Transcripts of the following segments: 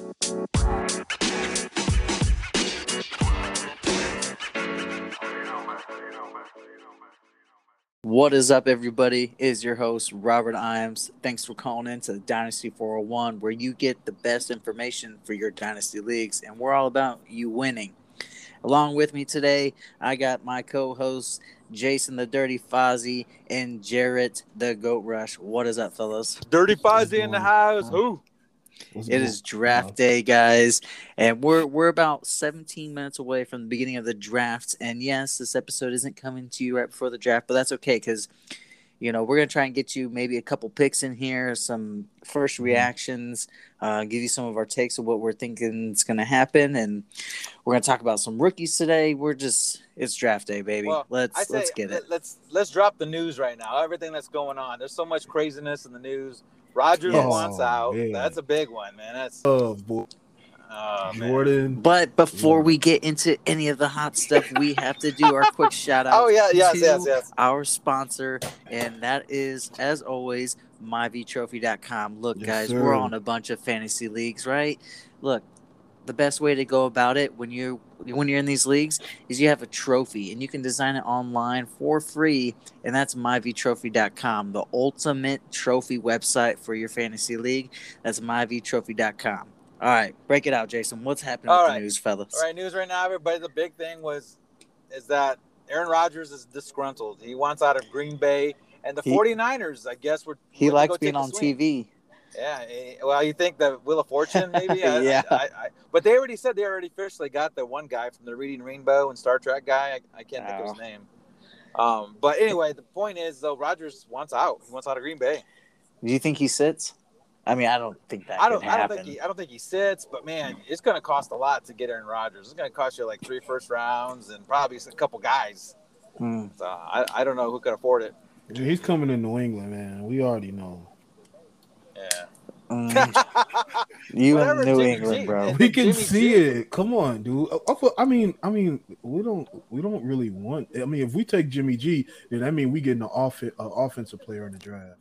What is up, everybody? It is your host, Robert Iams. Thanks for calling in to Dynasty 401, where you get the best information for your Dynasty leagues, and we're all about you winning. Along with me today, I got my co hosts, Jason the Dirty Fozzie and Jarrett the Goat Rush. What is up, fellas? Dirty What's Fozzie in the going house. on? Who? It is draft day, guys, and we're about 17 minutes away from the beginning of the draft. And yes, this episode isn't coming to you right before the draft, but that's okay because we're gonna try and get you maybe a couple picks in here, some first reactions, give you some of our takes of what we're thinking is gonna happen, and we're gonna talk about some rookies today. It's draft day, baby. Well, let's get it. Let's drop the news right now. Everything that's going on. There's so much craziness in the news. Rodgers Yes. wants out. Man. That's a big one, man. That's Boy. man. Jordan. But before we get into any of the hot stuff, we have to do our quick shout out yes. our sponsor, and that is, as always, myvtrophy.com. Look, Yes, guys, sir. we're on a bunch of fantasy leagues, right? Look, the best way to go about it when you're in these leagues is you have a trophy, and you can design it online for free, and that's myvtrophy.com, the ultimate trophy website for your fantasy league. That's myvtrophy.com. All right, break it out, Jason. What's happening with the news, fellas? All right, news right now, everybody. The big thing is that Aaron Rodgers is disgruntled. He wants out of Green Bay, and the 49ers, I guess, he likes being on TV. Yeah, well, you think the Wheel of Fortune, maybe? Yeah. But they already said they already officially got the one guy from the Reading Rainbow and Star Trek guy. I can't think of his name. But anyway, the point is, though, Rodgers wants out. He wants out of Green Bay. Do you think he sits? I mean, I don't think that could happen. I don't think he sits, but man, it's going to cost a lot to get Aaron Rodgers. It's going to cost you like 3 first rounds and probably a couple guys. So I don't know who could afford it. Dude, he's coming to New England, man. We already know. Yeah. You Whatever, in New Jimmy England, G. bro. We can Jimmy see G. it. Come on, dude. I mean, we don't really want. I mean, if we take Jimmy G, then I mean we getting an offensive player in the draft.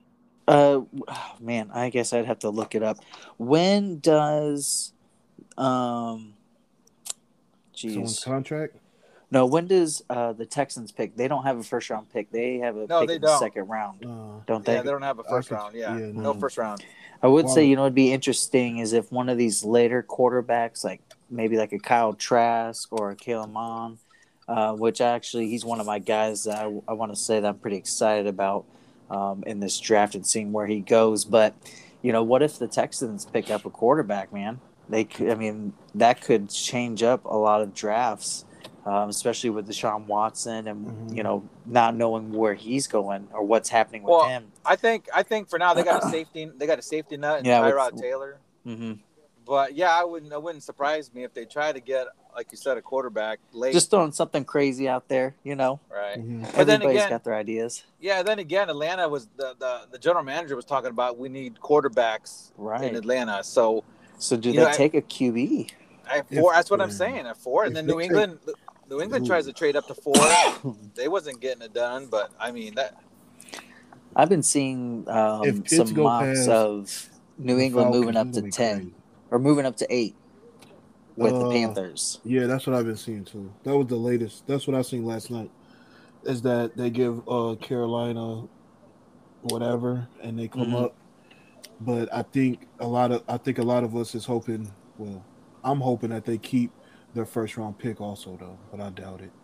Man, I guess I'd have to look it up. When does Someone's Jeez. contract. No, when does the Texans pick? They don't have a first round pick. They have a No, pick they in the don't. second round, don't they? Yeah, they don't have a first round. Yeah, no first round. I would say, Wow. it'd be interesting is if one of these later quarterbacks, like maybe like a Kyle Trask or a Kalen Mond, which actually he's one of my guys that I want to say that I'm pretty excited about in this draft and seeing where he goes. But, what if the Texans pick up a quarterback, man? That could change up a lot of drafts, especially with Deshaun Watson and, not knowing where he's going or what's happening with him. I think for now they got a safety net in Tyrod Taylor. Mm-hmm. But yeah, it wouldn't surprise me if they try to get, like you said, a quarterback late. Just throwing something crazy out there, Right. Mhm. But then Everybody's again, got their ideas. yeah. Then again, Atlanta was the general manager was talking about we need quarterbacks in Atlanta. So do they take a QB? at 4, that's what I'm saying, at 4, and then New England tries to trade up to 4. They wasn't getting it done, but I mean that. I've been seeing If Pitts some go mocks past of New the England moving Falcons, up it's to gonna be 10 crazy. or moving up to 8 with the Panthers. Yeah, that's what I've been seeing too. That was the latest. That's what I seen last night. Is that they give Carolina whatever and they come up. But I think a lot of us is hoping. Well, I'm hoping that they keep their first round pick also though, but I doubt it.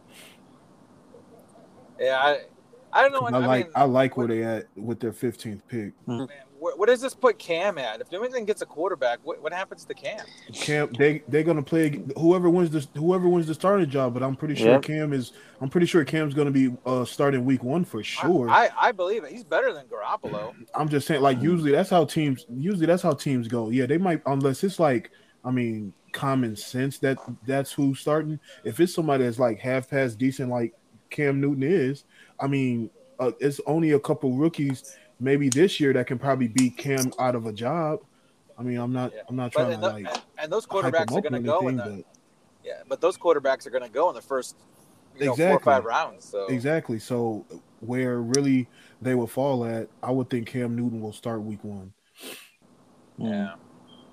Yeah, I don't know. I like where they at with their 15th pick. Man, where does this put Cam at? If New England gets a quarterback, what happens to Cam? Cam, they're gonna play whoever wins the starting job. But I'm pretty sure Cam's gonna be starting week 1 for sure. I believe it. He's better than Garoppolo. I'm just saying, like usually that's how teams go. Yeah, they might, unless it's like, I mean, common sense that's who's starting. If it's somebody that's like half past decent, like Cam Newton is, I mean, it's only a couple rookies maybe this year that can probably beat Cam out of a job. I mean, I'm not trying to like. And those quarterbacks are going to go but those quarterbacks are going to go in the first 4 or 5 rounds. So exactly. So where really they will fall at, I would think Cam Newton will start week 1. Yeah.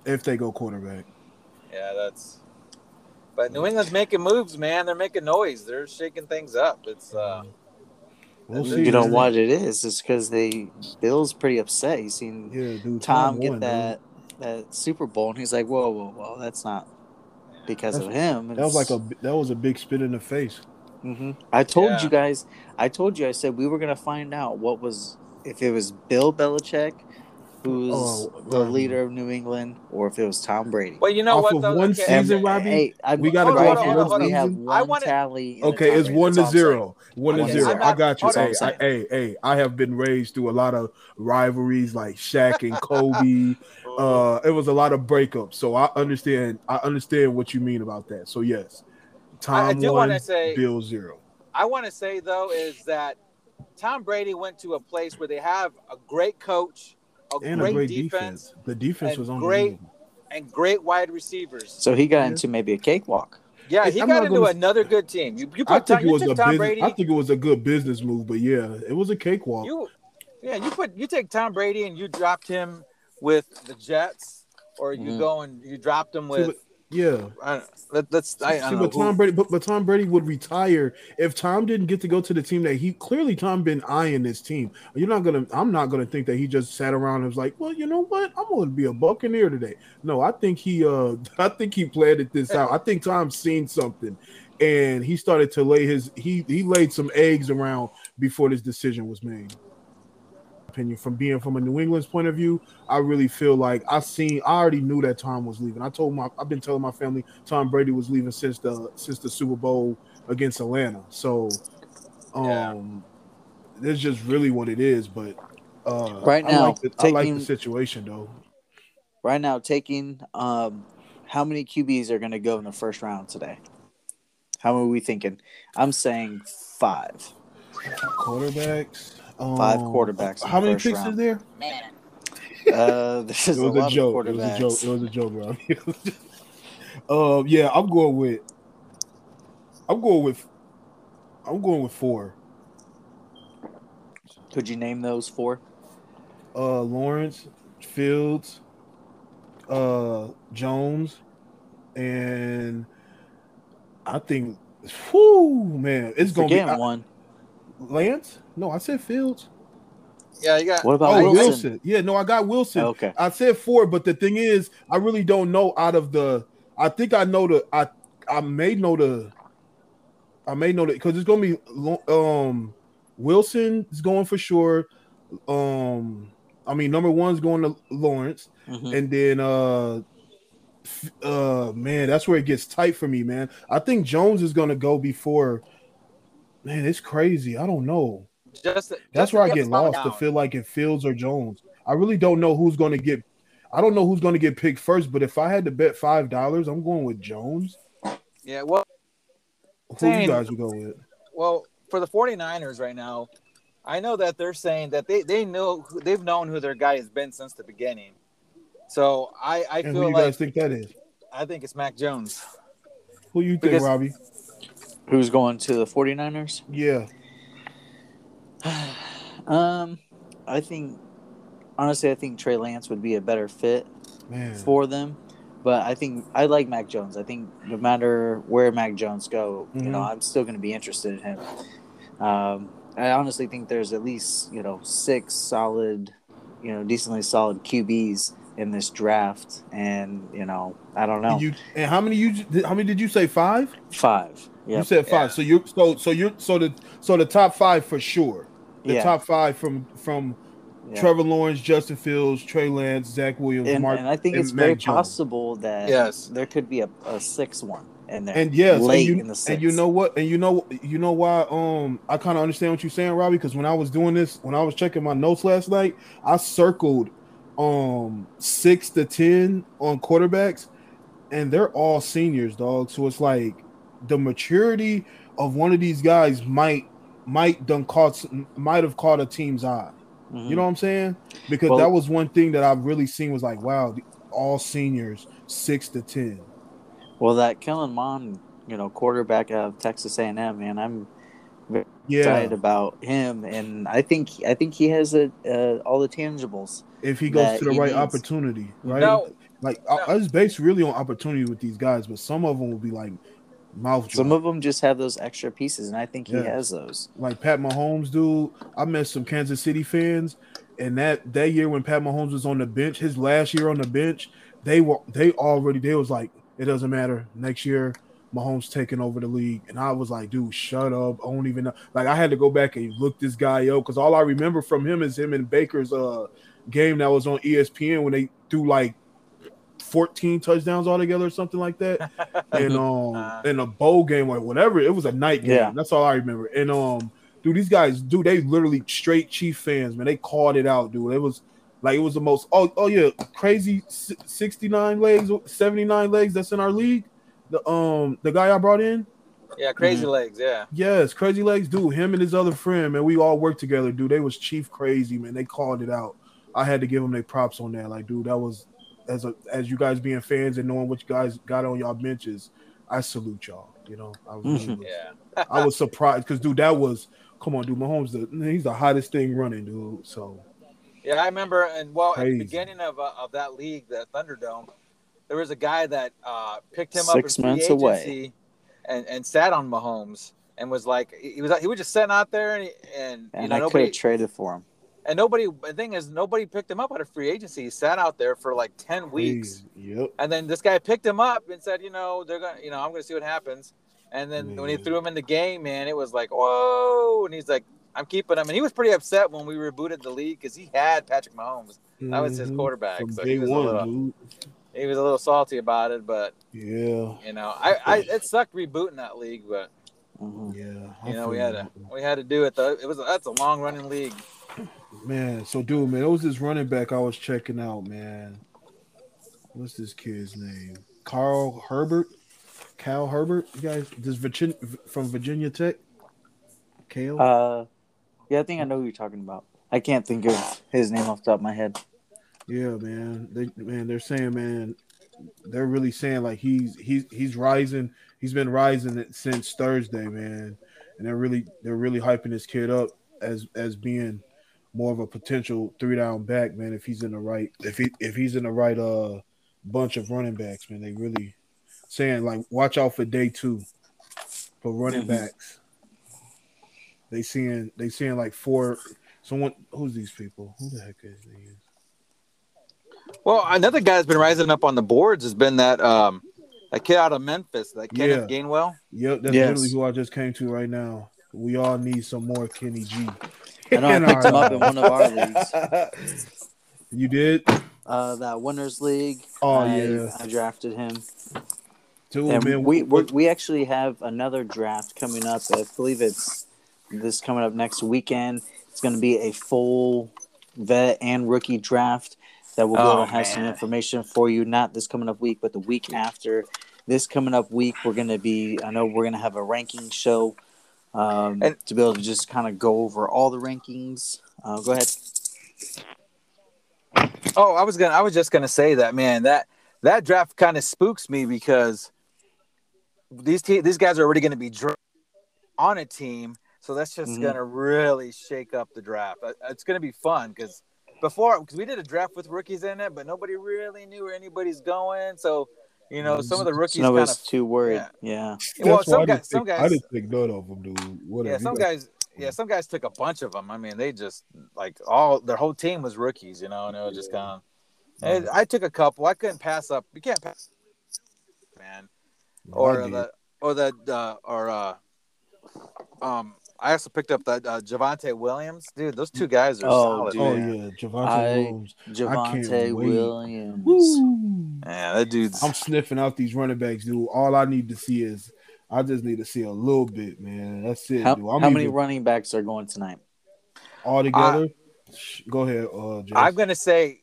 if they go quarterback. Yeah, that's. But New England's making moves, man. They're making noise. They're shaking things up. It's We'll see. You know Man. what it is? It's because Bill's pretty upset. He's seen Dude, Tom get won, that Super Bowl, and he's like, whoa, that's not because of him. That was a big spit in the face. Mm-hmm. I told you guys. I said we were gonna find out if it was Bill Belichick, who's the leader of New England, or if it was Tom Brady. Well, you know off what? Of one season, Robbie, we got to go off of one season. We have one tally. Okay, it's 1-0. 1-0. I got you. Hey, I have been raised through a lot of rivalries like Shaq and Kobe. It was a lot of breakups, so I understand. What you mean about that. So yes, Tom won, Bill 0. I want to say though is that Tom Brady went to a place where they have a great coach. A great defense. The defense was great wide receivers. So he got into maybe a cakewalk. Yeah, he got into another good team. I think it was a good business move, but yeah, it was a cakewalk. You take Tom Brady and you dropped him with the Jets, or you go and you dropped him with. But Tom Brady would retire if Tom didn't get to go to the team that Tom been eyeing this team. I'm not gonna think that he just sat around and was like, well, you know what, I'm gonna be a Buccaneer today. No, I think he planned this out. I think Tom's seen something, and he started to he laid some eggs around before this decision was made. Opinion from a New England's point of view, I really feel like I already knew that Tom was leaving. I've been telling my family Tom Brady was leaving since the Super Bowl against Atlanta. So that's just really what it is. But right now, I like the situation though. Right now, taking how many QBs are going to go in the first round today? How are we thinking? I'm saying 5 quarterbacks. 5 quarterbacks. How many picks is there? Man. This is a lot of quarterbacks. It was a joke, bro. Yeah, I'm going with 4. Could you name those 4? Lawrence, Fields, Jones, and I think, man, it's going to be one. Lance? No, I said Fields. Yeah, you got. What about Wilson? Yeah, no, I got Wilson. Okay. I said 4, but the thing is, I really don't know out of the. I think I know the. I may know the because it's gonna be Wilson is going for sure. Number 1's going to Lawrence, and then man, that's where it gets tight for me, man. I think Jones is gonna go before. Man, it's crazy. I don't know. That's where I get lost to feel like it Fields or Jones. I really don't know who's going to get. I don't know who's going to get picked first. But if I had to bet $5, I'm going with Jones. Yeah, well, who you guys would go with? Well, for the 49ers right now, I know that they're saying that they've known who their guy has been since the beginning. So I feel who you guys think that is? I think it's Mac Jones. Who you think, Robbie? Who's going to the 49ers? Yeah. I think Trey Lance would be a better fit for them. But I like Mac Jones. I think no matter where Mac Jones go, I'm still going to be interested in him. I honestly think there's at least, 6 solid, decently solid QBs in this draft. And, I don't know. How many did you say? 5? 5. Yep. You said 5. Yeah. So the top 5 for sure. The top 5 from Trevor Lawrence, Justin Fields, Trey Lance, Zach Williams, and I think it's very possible that there could be a 6th one in there. And late in the 6th. And you know what? And you know why? I kind of understand what you're saying, Robbie. Because when I was doing this, when I was checking my notes last night, I circled 6 to 10 on quarterbacks, and they're all seniors, dog. So it's like the maturity of one of these guys might have caught a team's eye. Mm-hmm. You know what I'm saying? Because that was one thing that I've really seen was like, wow, all seniors 6 to 10. Well, that Kellen Mond, quarterback of Texas A&M, man, I'm very excited about him, and I think he has all the tangibles if he goes to the right opportunity, right? Like No. it's based really on opportunity with these guys, but some of them will be like mouth drop. Some of them just have those extra pieces, and I think he has those. Like Pat Mahomes, dude. I met some Kansas City fans, and that year when Pat Mahomes was on the bench, his last year on the bench, they was like, it doesn't matter. Next year, Mahomes taking over the league. And I was like, dude, shut up. I don't even know. Like, I had to go back and look this guy up because all I remember from him is him and Baker's game that was on ESPN when they threw like 14 touchdowns altogether or something like that. And in a bowl game or whatever, it was a night game. Yeah. That's all I remember. And dude, these guys, dude, they literally straight Chief fans, man. They called it out, dude. It was the most crazy 69 legs, 79 legs that's in our league. The guy I brought in. Yeah, Crazy Legs, yeah. Yes, Crazy Legs, dude. Him and his other friend, man, we all worked together, dude. They was Chief crazy, man. They called it out. I had to give them their props on that. Like, dude, that was as you guys being fans and knowing what you guys got on y'all benches, I salute y'all. You know, I was surprised because, dude, that was come on, dude. Mahomes, he's the hottest thing running, dude. So, yeah, I remember, and at the beginning of that league, the Thunderdome, there was a guy that picked him up in free agency and sat on Mahomes and was like, he was just sitting out there and I could have traded for him. And the thing is, nobody picked him up out of free agency. He sat out there for like 10 weeks. Yep. And then this guy picked him up and said, they're going to, I'm going to see what happens. And then when he threw him in the game, man, it was like, whoa. And he's like, I'm keeping him. And he was pretty upset when we rebooted the league because he had Patrick Mahomes. That was his quarterback. From so day he was one, he was a little salty about it, but yeah, it sucked rebooting that league, but yeah, we had to do it though. That's a long running league. Man, so dude, man, it was this running back I was checking out, man. What's this kid's name? Kyle Herbert. You guys, from Virginia Tech. Kale. Yeah, I think I know who you're talking about. I can't think of his name off the top of my head. Yeah, man. They're saying, man, they're really saying like he's rising. He's been rising since Thursday, man, and they're really hyping this kid up as being more of a potential 3-down back, man. If he's in the right bunch of running backs, man, they really saying like watch out for day 2 for running backs. They seeing like 4. Someone who's these people? Who the heck is these? Well, another guy that's been rising up on the boards has been that kid out of Memphis, that Kenneth Gainwell. Yep, that's literally who I just came to right now. We all need some more Kenny G. I know I picked him up in one of our leagues. You did? That winners league. Oh, I drafted him. Dude, and man, we actually have another draft coming up. I believe it's this coming up next weekend. It's going to be a full vet and rookie draft that we'll go and have some information for you. Not this coming up week, but the week after. This coming up week, we're going to have a ranking show to be able to just kind of go over all the rankings. Go ahead. Oh, I was just gonna say that, man. That draft kind of spooks me because these guys are already going to be on a team, so that's just going to really shake up the draft. It's going to be fun because we did a draft with rookies in it, but nobody really knew where anybody's going. So some of the rookies kind of too worried. Yeah. Well, some guys I didn't take none of them, dude. Whatever. Yeah, some guys took a bunch of them. I mean, they just like their whole team was rookies, and it was just kind of. And I took a couple. I couldn't pass up. You can't pass, man. I also picked up that Javonte Williams, dude. Those two guys are solid. Oh yeah, Javonte Williams. Woo. Yeah, that dude's. I'm sniffing out these running backs, dude. All I need to see is. I just need to see a little bit, man. That's it. How many running backs are going tonight? All together? Go ahead, Jason. I'm gonna say,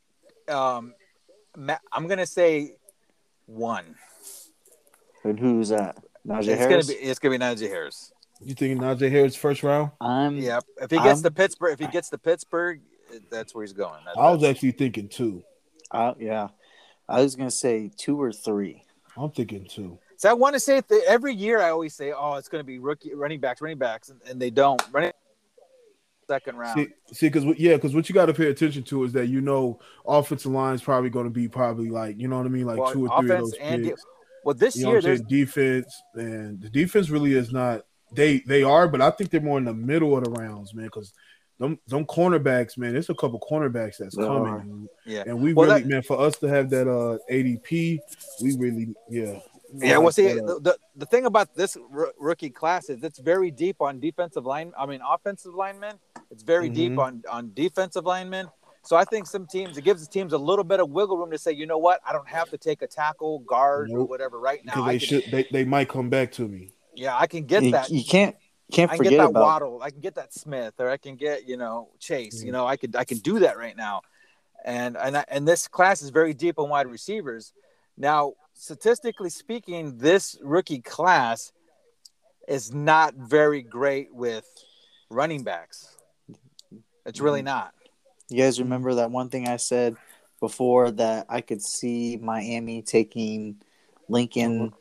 one. And who's that? Najee Harris. It's gonna be Najee Harris. You think Najee Harris first round? Yep. If he gets to Pittsburgh, that's where he's going. I was actually thinking 2. Yeah, I was gonna say 2 or 3. I'm thinking 2. So I want to say every year I always say, it's going to be running backs, and they don't. second round. Because what you got to pay attention to is that offensive line is probably going to be like what I mean, like Well, 2 or 3 of offense those and picks. well, this You know year what I'm there's saying? Defense, and the defense really is not. They are, but I think they're more in the middle of the rounds, man. Because them cornerbacks, man. There's a couple cornerbacks that's coming, dude. Yeah. And we man, for us to have that ADP, we really, yeah. Well, see, the thing about this rookie class is it's very deep on offensive linemen. It's very deep on defensive linemen. So I think it gives the teams a little bit of wiggle room to say, you know what, I don't have to take a tackle, guard, or whatever right now. Because they might come back to me. Yeah, I can get that. You can't I can forget get that about Waddle. I can get that Smith, or I can get Chase. I can do that right now. And this class is very deep on wide receivers. Now, statistically speaking, this rookie class is not very great with running backs. It's really not. You guys remember that one thing I said before, that I could see Miami taking Lincoln,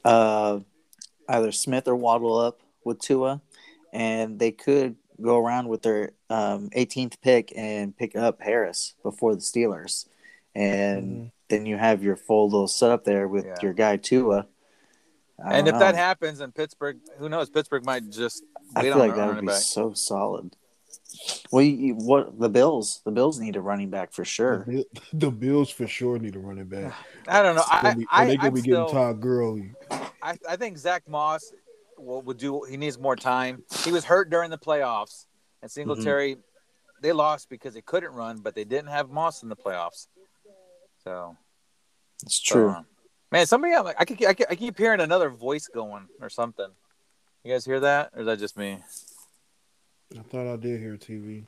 either Smith or Waddle up with Tua, and they could go around with their 18th pick and pick up Harris before the Steelers, and then you have your full little setup there with your guy Tua. And if that happens, then Pittsburgh, who knows? Pittsburgh might just. I feel like that would be so solid. Well, the Bills need a running back for sure. The Bills for sure need a running back. I don't know. They're gonna be getting Todd Gurley. I think Zach Moss would do. He needs more time. He was hurt during the playoffs, and Singletary, they lost because they couldn't run, but they didn't have Moss in the playoffs. So it's true. Man, somebody I keep hearing another voice going or something. You guys hear that, or is that just me? I thought I did hear TV.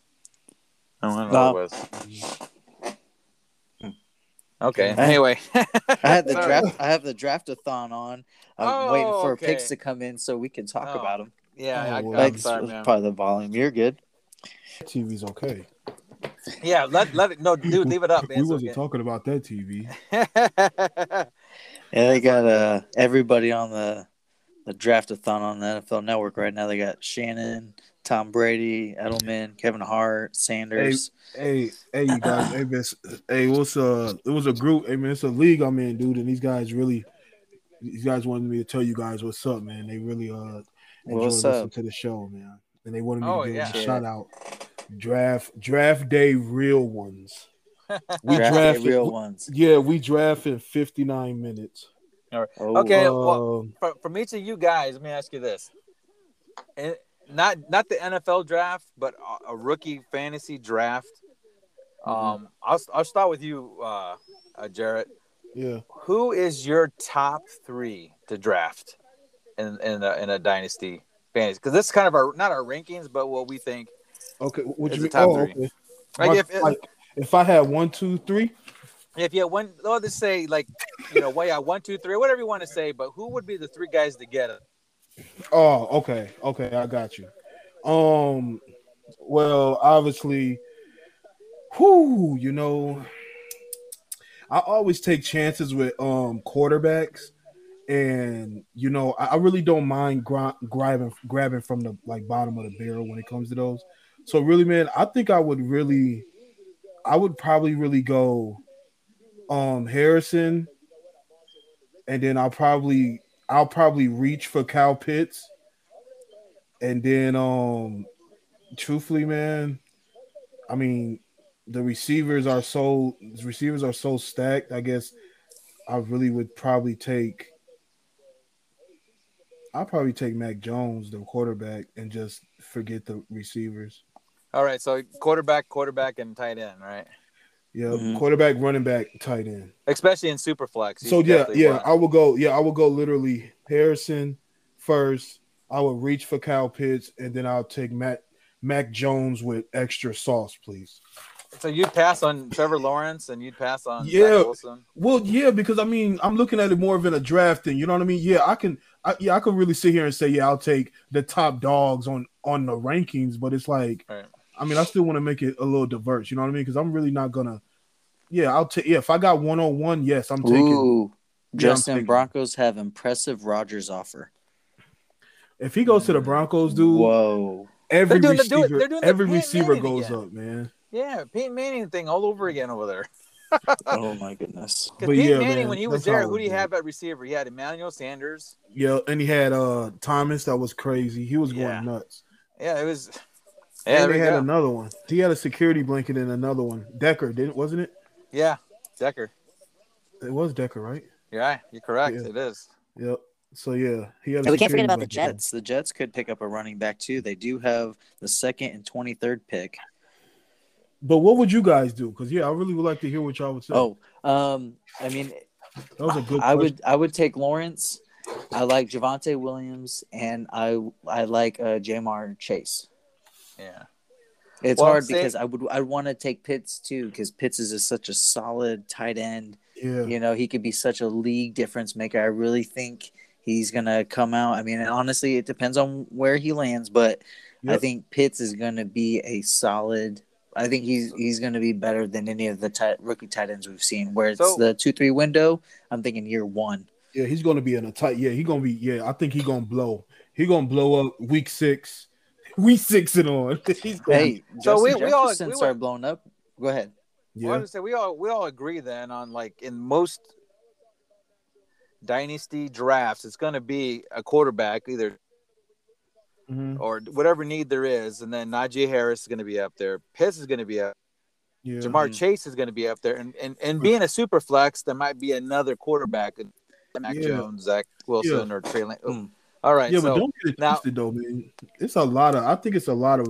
I don't know what it was. Okay. Anyway, I have the draftathon on. I'm waiting for picks to come in so we can talk about them. Yeah, I'm sorry, man. Probably the volume. You're good. TV's okay. Yeah, let it. No, dude, leave it up, man. We wasn't talking about that TV. Yeah, they got everybody on the draftathon on the NFL Network right now. They got Shannon, Tom Brady, Edelman, Kevin Hart, Sanders. Hey, you guys. It was a group. Hey, man, it's a league I'm in, dude. And these guys wanted me to tell you guys what's up, man. They really enjoy listening to the show, man. And they wanted me to give them a shout out. Draft day real ones. We draft real ones. Yeah, we draft in 59 minutes. All right. Okay. Well, from each of you guys, let me ask you this: not the NFL draft, but a rookie fantasy draft. I'll start with you, Jarrett. Yeah. Who is your top 3 to draft in a dynasty fantasy? Because this is kind of not our rankings, but what we think. Okay. What you mean? Top 3. Okay. If I had 1, 2, 3. If you had one, let's say 1, 2, 3, whatever you want to say, but who would be the 3 guys to get it? Oh, okay, I got you. Well, obviously, I always take chances with quarterbacks, and I really don't mind grabbing from the bottom of the barrel when it comes to those. So really, man, I think I would probably really go Harrison, and then I'll probably reach for Kyle Pitts, and then truthfully, man, I mean the receivers are so stacked. I guess I really would probably take Mac Jones, the quarterback, and just forget the receivers. All right, so quarterback, and tight end, right? Yeah, quarterback, running back, tight end. Especially in Superflex. So I will go literally Harrison first. I will reach for Kyle Pitts, and then I'll take Mac Jones with extra sauce, please. So you'd pass on Trevor Lawrence and you'd pass on Zach Wilson? Well, yeah, because I mean I'm looking at it more of in a draft thing. You know what I mean? Yeah, I can really sit here and say, I'll take the top dogs on the rankings, but it's like right. I mean, I still want to make it a little diverse. You know what I mean? Because I'm really not gonna. Yeah, I'll take. Yeah, if I got 101, yes, I'm taking. Ooh, Justin Broncos have impressive Rodgers offer. If he goes to the Broncos, dude. Whoa. every They're receiver, doing the every Peyton receiver Manning goes again. up, man. Yeah, Peyton Manning thing all over again over there. Oh my goodness. Because But Peyton yeah, Manning, when man, he was that's there, how who it do you goes. have at receiver? He had Emmanuel Sanders. Yeah, and he had Thomas that was crazy. He was Yeah. going nuts. Yeah, it was. Yeah, And there they we had go. another one. He had a security blanket in another one. Decker, wasn't it? Yeah, Decker. It was Decker, right? Yeah, you're correct. Yeah. It is. Yep. So yeah, he had a And we can't security forget about the blanket. Jets. The Jets could pick up a running back too. They do have the 2nd and 23rd pick. But what would you guys do? Because I really would like to hear what y'all would say. Oh, I mean, that was a good I question. would take Lawrence. I like Javonte Williams, and I like Jamar Chase. Yeah. It's hard because I want to take Pitts too, because Pitts is such a solid tight end. Yeah. You know, he could be such a league difference maker. I really think he's gonna come out. I mean, honestly, it depends on where he lands, but I think Pitts is gonna be a solid. I think he's gonna be better than any of the rookie tight ends we've seen. Where it's the 2-3 window, I'm thinking year 1. Yeah, he's gonna be in a tight. Yeah, he's gonna be. Yeah, I think he's gonna blow. He's gonna blow up week 6. Week 6 and on. Hey, so we all start blowing up. Go ahead. Yeah. Well, I would say we all agree then on, like, in most dynasty drafts, it's going to be a quarterback either or whatever need there is, and then Najee Harris is going to be up there. Pitts is going to be up. Yeah. Jamar Chase is going to be up there, and being a super flex, there might be another quarterback, Mac Jones, Zach Wilson, or Trey Lance. All right. Yeah, but don't get it twisted though, man. It's a lot of. I think it's a lot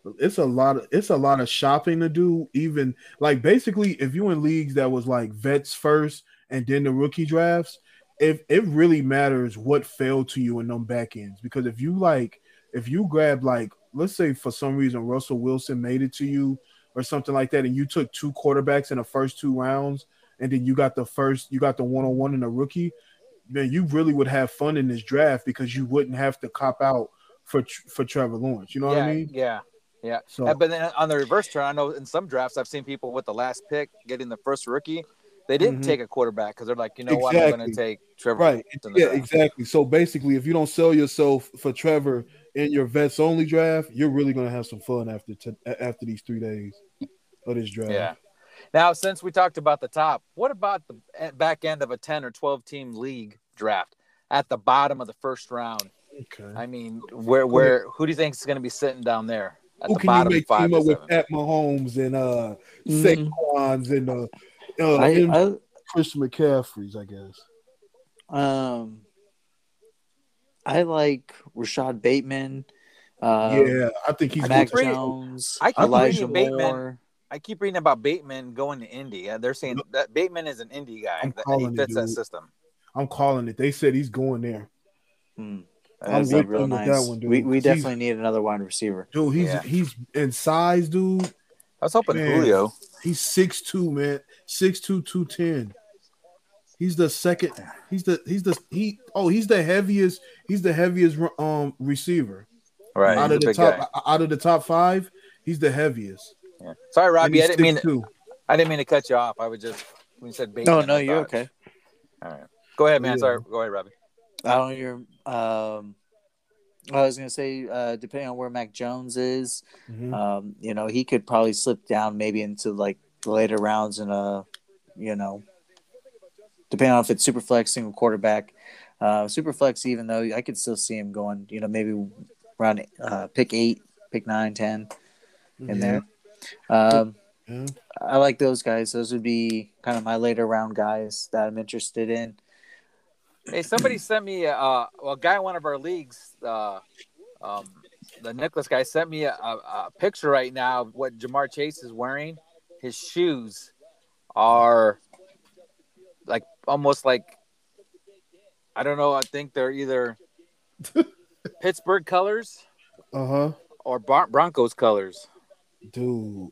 of shopping to do. Even like basically, if you in leagues that was like vets first and then the rookie drafts, if it really matters what fell to you in them back ends. Because if you grab, like, let's say for some reason Russell Wilson made it to you or something like that, and you took 2 quarterbacks in the first 2 rounds, and then you got the 1-on-1 in the rookie, then you really would have fun in this draft because you wouldn't have to cop out for Trevor Lawrence. You know what I mean? Yeah. So, but then on the reverse turn, I know in some drafts I've seen people with the last pick getting the first rookie. They didn't take a quarterback because they're like, what, I'm going to take Trevor. Right. Yeah, exactly. So basically, if you don't sell yourself for Trevor in your vets only draft, you're really going to have some fun after these 3 days of this draft. Yeah. Now, since we talked about the top, what about the back end of a 10 or 12 team league draft at the bottom of the first round? Okay. I mean, who do you think is going to be sitting down there at the bottom? Who can you make team up with Pat Mahomes and Saquon's and Christian McCaffrey's, I guess. I like Rashad Bateman. I think he's Mac Jones. Elijah Moore. I keep reading about Bateman going to Indy. They're saying that Bateman is an Indy guy. He fits that system. I'm calling it. They said he's going there. That'd be real nice. That one, dude. We definitely need another wide receiver. Dude, he's in size, dude. I was hoping Julio. He's 6'2", man. 6'2", 210. He's the second. He's the heaviest. He's the heaviest receiver. Right. Out of the top 5, he's the heaviest. Yeah. Sorry, Robbie. I didn't mean to cut you off. I was just when you said Bateman. No, you're okay. All right. Go ahead, man. Sorry. Go ahead, Robbie. I was gonna say, depending on where Mac Jones is, he could probably slip down maybe into like the later rounds, and depending on if it's super flex, single quarterback, super flex. Even though I could still see him going, maybe around pick 8, pick 9, 10 in there. I like those guys. Those would be kind of my later round guys that I'm interested in. Hey, somebody sent me a guy in one of our leagues. The Nicholas guy sent me a picture right now of what Jamar Chase is wearing. His shoes are like almost like, I don't know. I think they're either Pittsburgh colors, or Broncos colors. Dude,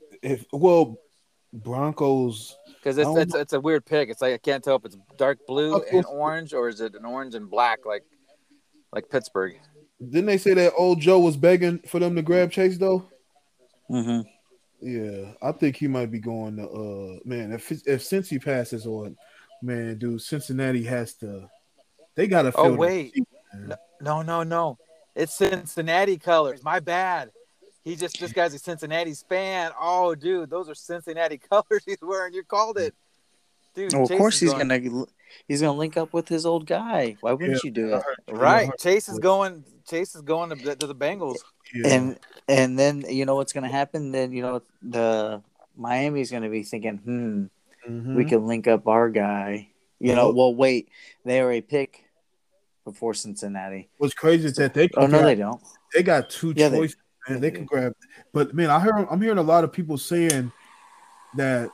Broncos, because it's a weird pick. It's like I can't tell if it's dark blue and orange, or is it an orange and black like Pittsburgh. Didn't they say that old Joe was begging for them to grab Chase though? Mm-hmm. Yeah, I think he might be going to man. If Cincy passes on, man, dude, Cincinnati has to. They gotta. Oh wait, no. It's Cincinnati colors. My bad. this guy's a Cincinnati's fan. Oh, dude, those are Cincinnati colors he's wearing. You called it, dude. Well, of Chase course is going, he's gonna link up with his old guy. Why Yeah, wouldn't you do I it? heard, right. Chase is going to the Bengals. Yeah. And then you know what's gonna happen? Then you know the Miami's gonna be thinking, we Mhm. can link up our guy. You know, Yep. well, wait, they already pick before Cincinnati. What's crazy is that Oh no, they don't. they got two Yeah, choices, man. they They can do. grab, but man, I'm hearing a lot of people saying that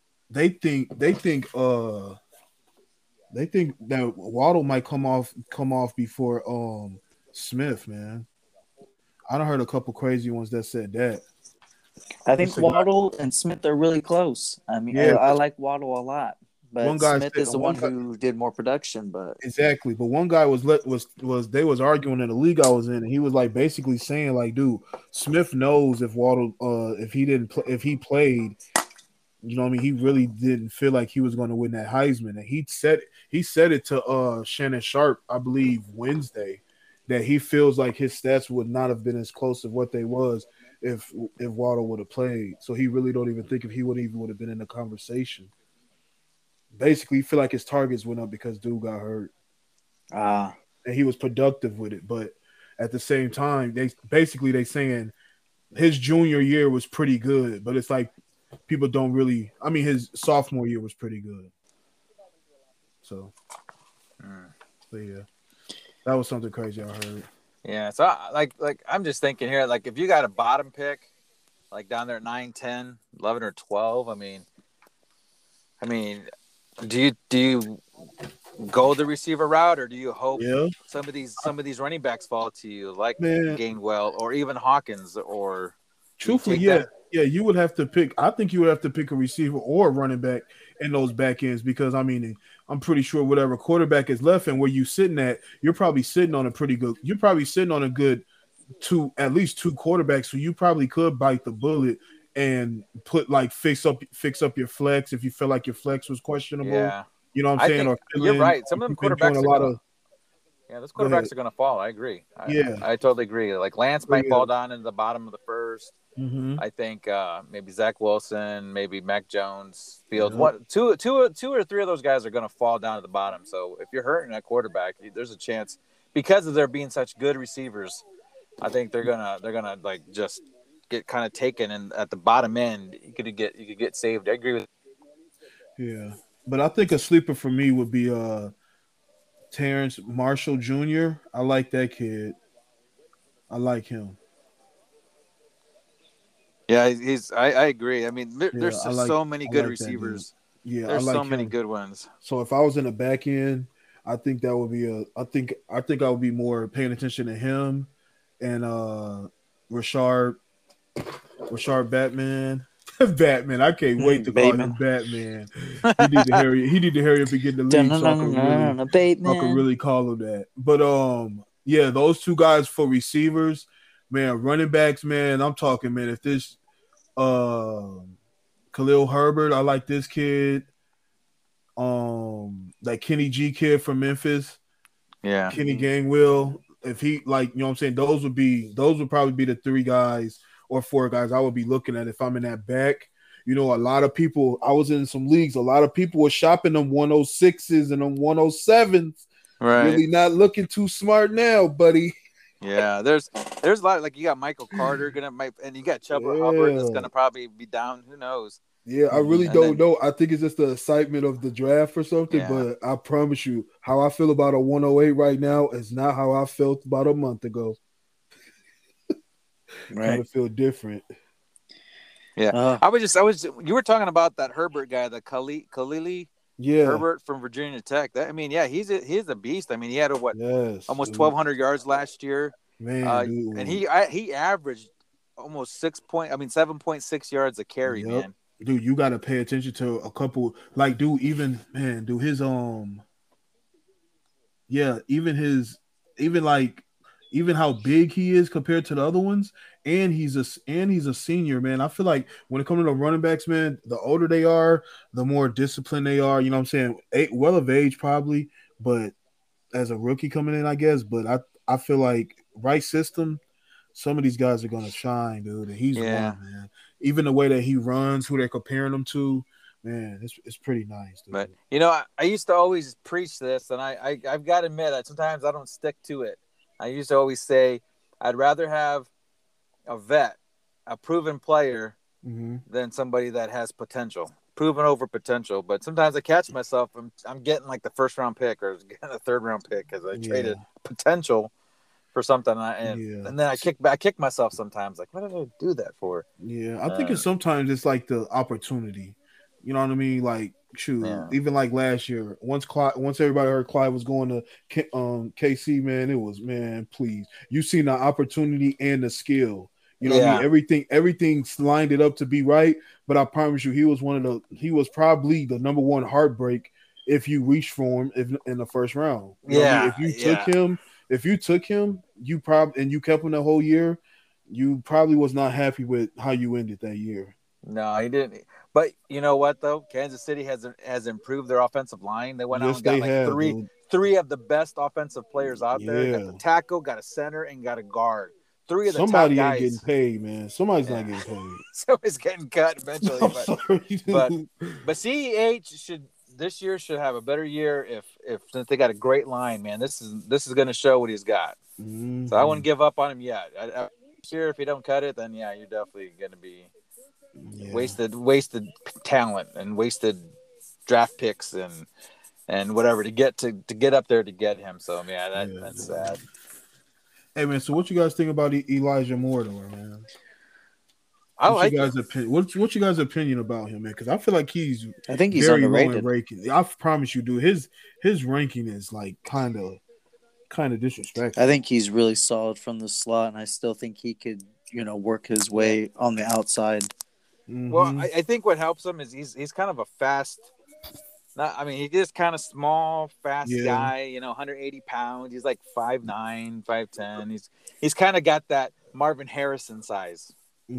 they think that Waddle might come off before Smith, man. I done heard a couple crazy ones that said that. I think It's a guy- Waddle and Smith are really close. I mean, Yeah, I like Waddle a lot, one but guy Smith said is the one who did more production. But exactly, but one guy was they was arguing in the league I was in, and he was like basically saying like, dude, Smith knows if Waddle if he didn't if he played, you know what I mean, he really didn't feel like he was going to win that Heisman, and he said it to Shannon Sharp, I believe Wednesday, that he feels like his stats would not have been as close as what they was if Waddle would have played. So he really don't even think if he would have been in the conversation. Basically, feel like his targets went up because dude got hurt, and he was productive with it. But at the same time, they saying his junior year was pretty good, but it's like people don't really. I mean, his sophomore year was pretty good. So, but yeah, that was something crazy I heard. Yeah, so like I'm just thinking here, like if you got a bottom pick, like down there at 9, 10, 11, or 12, I mean, do you go the receiver route, or do you hope Yeah, some of these running backs fall to you, like man. Gainwell or even Hawkins, or do you Truthfully, take yeah, them? yeah. You would have to pick. I think you would have to pick a receiver or a running back in those back ends because I mean, I'm pretty sure whatever quarterback is left and where you sitting at, you're probably sitting on a pretty good. You're probably sitting on a good at least two quarterbacks, so you probably could bite the bullet and put like fix up your flex if you feel like your flex was questionable. Yeah, You know what I'm I saying? think Or fill you're in. right. Some of them You've been doing a quarterbacks are lot gonna. of. Yeah, those Go ahead. quarterbacks are going to fall. I agree. Yeah. I totally agree. Like Lance So, might yeah. fall down into the bottom of the first. Mm-hmm. I think maybe Zach Wilson, maybe Mac Jones, Fields. Yep. Two or three of those guys are going to fall down to the bottom. So if you're hurting at quarterback, there's a chance because of there being such good receivers. I think they're gonna like just get kind of taken, and at the bottom end, you could get saved. I agree with. Yeah. But I think a sleeper for me would be Terrence Marshall Jr. I like that kid. I like him. Yeah, I agree. I mean, Yeah, there's just so many I good like that dude. receivers. Yeah, I There's so like many him. good ones. So if I was in the back end, I think that would be I think I would be more paying attention to him and Rashard Batman. Batman. I can't wait to call him Bateman. Batman. He need to hurry up and get in the league so I can Bateman. really call him that. But yeah, those two guys for receivers, man, running backs, man. I'm talking, man. If this Khalil Herbert, I like this kid. That Kenny G kid from Memphis, Yeah. Kenny Gainwell. If he like, you know what I'm saying, those would probably be the three guys or four guys I would be looking at if I'm in that back. You know, a lot of people, I was in some leagues, a lot of people were shopping them 106s and them 107s. Right. Really not looking too smart now, buddy. Yeah, there's a lot like you got Michael Carter and you got Chuba Hubbard that's gonna probably be down. Who knows? Yeah, I really And don't then- know. I think it's just the excitement of the draft or something, Yeah. but I promise you, how I feel about a 108 right now is not how I felt about a month ago. Kind Right. of feel different. Yeah, I was you were talking about that Herbert guy, the Khalili Yeah. Herbert from Virginia Tech. He's a beast. I mean, he had Yes. almost dude. 1,200 yards last year, Man, dude. and he averaged almost 7.6 yards a carry, Yep. man. Dude, you got to pay attention to a couple. Like, dude, even his yeah, even how big he is compared to the other ones, and he's a senior, man. I feel like when it comes to the running backs, man, the older they are, the more disciplined they are. You know what I'm saying? Well of age probably, but as a rookie coming in, I guess. But I feel like right system, some of these guys are gonna shine, dude. And he's Yeah. one, man. Even the way that he runs, who they're comparing him to, man, it's pretty nice, dude. But I used to always preach this, and I've got to admit that sometimes I don't stick to it. I used to always say I'd rather have a vet, a proven player, than somebody that has potential, proven over potential. But sometimes I catch myself, I'm getting like the first round pick or getting a third round pick because I traded potential for something, and then I kick myself sometimes. Like, what did I do that for? Yeah, I think sometimes it's like the opportunity. You know what I mean? Like, shoot, even like last year, once everybody heard Clyde was going to KC, man, it was, man, please. You seen the opportunity and the skill. You know what I mean? Everything's lined it up to be right. But I promise you, he was probably the number one heartbreak if you reached for him in the first round. You know what I mean? If you took him, you kept him the whole year, you probably was not happy with how you ended that year. No, he didn't. But you know what though? Kansas City has improved their offensive line. They went out and got like three of the best offensive players out there. Got the tackle, got a center, and got a guard. Three of the Somebody top ain't guys. getting paid, man. Somebody's not getting paid. Somebody's getting cut eventually. But CEH this year should have a better year if since they got a great line, man. This is going to show what he's got. So I wouldn't give up on him yet. This year, if you don't cut it, then you're definitely going to be wasted talent and wasted draft picks and whatever to get up there to get him. So that's sad. Hey man, so what you guys think about Elijah Moore, though, man? What's you guys' opinion about him, man? Because I feel like I think he's very underrated. low in ranking. I promise you, dude. His ranking is like kind of disrespectful. I think he's really solid from the slot, and I still think he could, work his way on the outside. Well, I think what helps him is he's kind of a fast. He is kind of small, fast guy. 180 pounds. He's like 5'9", 5'10". He's kind of got that Marvin Harrison size.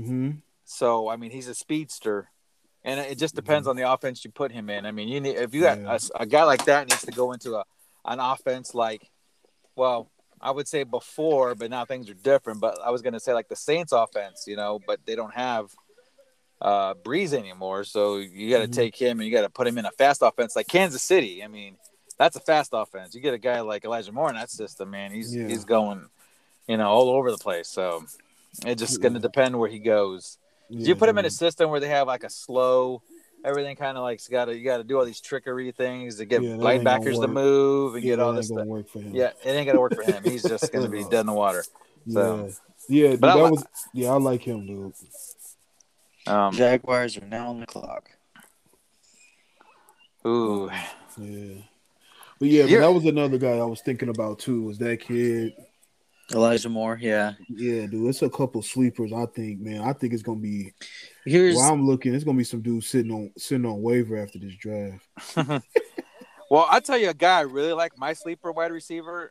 So he's a speedster, and it just depends on the offense you put him in. If you got a guy like that needs to go into an offense like, well, I would say before, but now things are different. But I was going to say like the Saints offense, but they don't have Breeze anymore, so you got to take him and you got to put him in a fast offense like Kansas City. That's a fast offense. You get a guy like Elijah Moore in that system, man. He's going, all over the place. So it's just going to depend where he goes. You put him in a system where they have like a slow, everything kind of like you got to do all these trickery things to get linebackers to move and get all this stuff. Yeah, it ain't gonna work for him. He's just going to be dead in the water. So dude, I like him, dude. Jaguars are now on the clock. Ooh. Yeah. But that was another guy I was thinking about too, was that kid. Elijah Moore, yeah. Yeah, dude. It's a couple sleepers, I think, man. I think it's gonna be I'm looking, it's gonna be some dudes sitting on waiver after this draft. Well, I'll tell you a guy I really like, my sleeper wide receiver,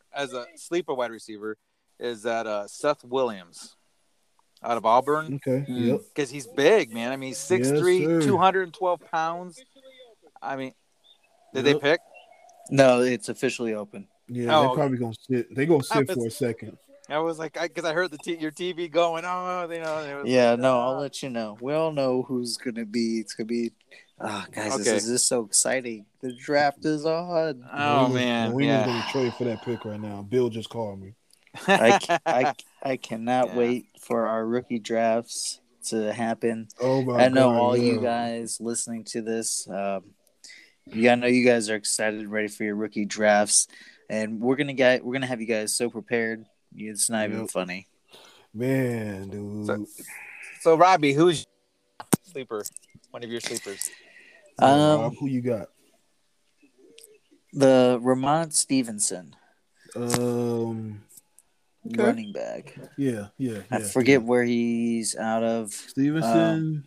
is that Seth Williams. Out of Auburn. Okay. Yep. Because he's big, man. He's 6'3", 212 pounds. Did they pick? No, it's officially open. Yeah, they're probably going to sit. They're going to sit for a second. I was like, because I heard your TV going, I'll let you know. We all know who's going to be. It's going to be, guys, this is so exciting. The draft is on. Oh, man. We're going to trade for that pick right now. Bill just called me. I cannot wait for our rookie drafts to happen. Oh my I know all you guys listening to this. I know you guys are excited and ready for your rookie drafts, and we're gonna have you guys so prepared. It's not even funny, man, dude. So Robbie, who's sleeper? One of your sleepers? Rob, who you got? The Ramon Stevenson. Running back. Yeah. I forget where he's out of. Stevenson.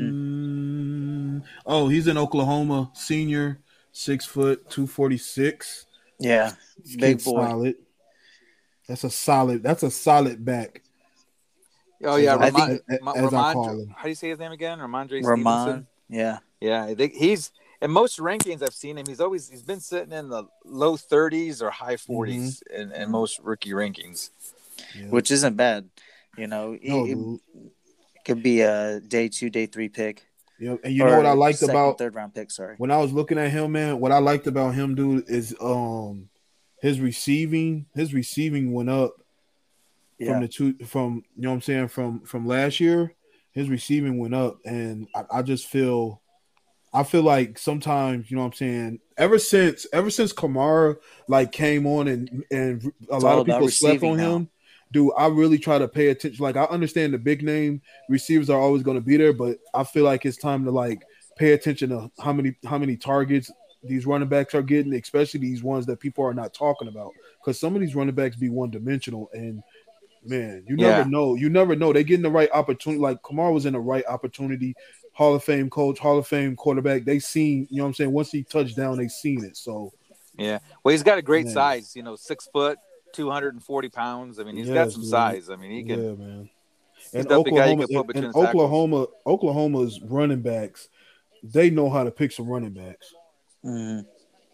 Oh, he's in Oklahoma. Senior, 6 foot, 246. Yeah, big boy. Solid. That's a solid back. Oh yeah, I think as I call him. How do you say his name again? Ramondre Stevenson. Yeah. I think he's in most rankings I've seen him. He's been sitting in the low 30s or high 40s in most rookie rankings. Which isn't bad. You know, No, it dude. could be a day 2, day 3 pick, Yeah, and you know what I or liked second, about third round pick. Sorry. when I was looking at him, man. What I liked about him, dude, is his receiving. His receiving went up from Yeah. the two from you know what I'm saying from last year. His receiving went up, and I just feel I feel like sometimes, you know what I'm saying, ever since Kamara like came on and a It's lot all of about people slept receiving on now. him, dude, I really try to pay attention. Like I understand the big name receivers are always going to be there, but I feel like it's time to like pay attention to how many targets these running backs are getting, especially these ones that people are not talking about. Because some of these running backs be one dimensional, and man, you never Yeah. know. You never know. They get in the right opportunity. Like Kamar was in the right opportunity. Hall of Fame coach, Hall of Fame quarterback. They seen, you know what I'm saying? Once he touched down, they seen it. So Yeah. Well, he's got a great man, size. 6 foot, 240 pounds. I mean, he's got yes, some dude. size. I mean, he can. Yeah, man. He's And definitely a guy you Oklahoma can put and between the tackles. Oklahoma's running backs, they know how to pick some running backs. Mm.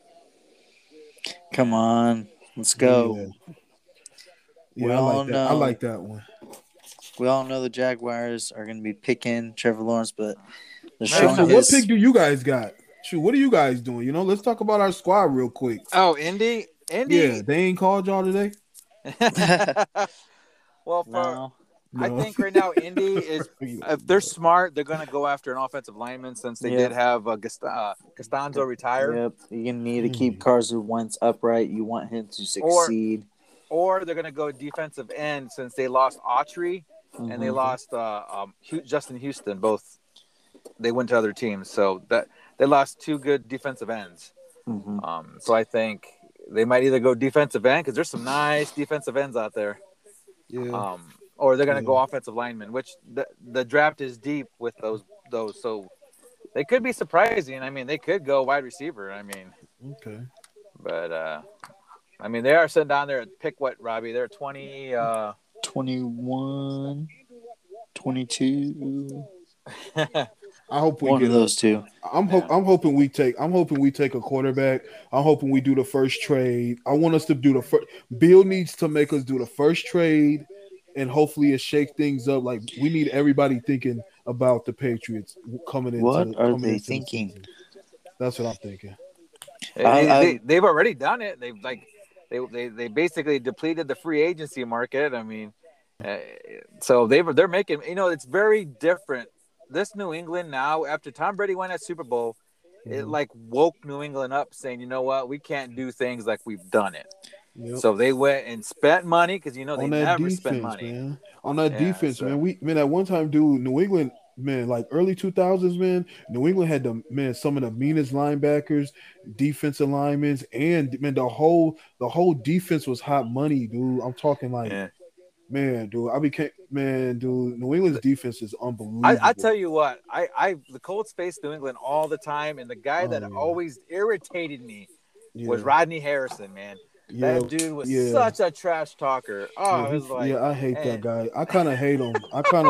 Come Yeah. on, let's Yeah. go. We Yeah, I all like that. I like know. that one. We all know the Jaguars are going to be picking Trevor Lawrence, but they're Hey, No, showing so no. what pick his. do you guys got? Shoot, what are you guys doing? Let's talk about our squad real quick. Oh, Indy. Yeah, Indy. they ain't called y'all today? Well, No. I No. think right now Indy is, if they're smart, they're going to go after an offensive lineman since they did Yep. have Costanzo retire, Yep. You're going to need to keep Mm. Carson Wentz upright. You want him to or succeed. or they're going to go defensive end since they lost Autry and they Mm-hmm. lost Justin Houston. Both they went to other teams, so that they lost two good defensive ends. Mm-hmm. So I think they might either go defensive end because there's some nice defensive ends out there, Yeah. or they're going to Yeah. go offensive lineman, which the draft is deep with those. So they could be surprising. I mean, they could go wide receiver. I mean, Okay. but I mean, they are sitting down there at pick what, Robbie? They're 20. 21, 22. I hope we One of get a. those two. Yeah. I'm hoping we take. I'm hoping we take a quarterback. I'm hoping we do the first trade. I want us to do the first. Bill needs to make us do the first trade, and hopefully it shake things up. Like we need everybody thinking about the Patriots What are coming they into the thinking? season. That's what I'm thinking. They've already done it. They basically depleted the free agency market. I mean, uh, so they're making, it's very different. This New England now, after Tom Brady won that Super Bowl, it Mhm. like woke New England up, saying, you know what, we can't do things like we've done it. Yep. So they went and spent money because they On that never spend defense, money. man. On that Yeah. defense, So man. At one time, dude, New England, man, like early 2000s, man. New England had some of the meanest linebackers, defensive linemen, and man, the whole defense was hot money, dude. I'm talking like, yeah. man, dude. Dude. New England's defense is I unbelievable. tell you what, the Colts face New England all the time, and the guy that Oh yeah, always irritated me was yeah, Rodney Harrison, man. yeah, That dude was yeah. such a trash talker. Yeah, Oh, it was like, I hate that and guy. I kind of hate him.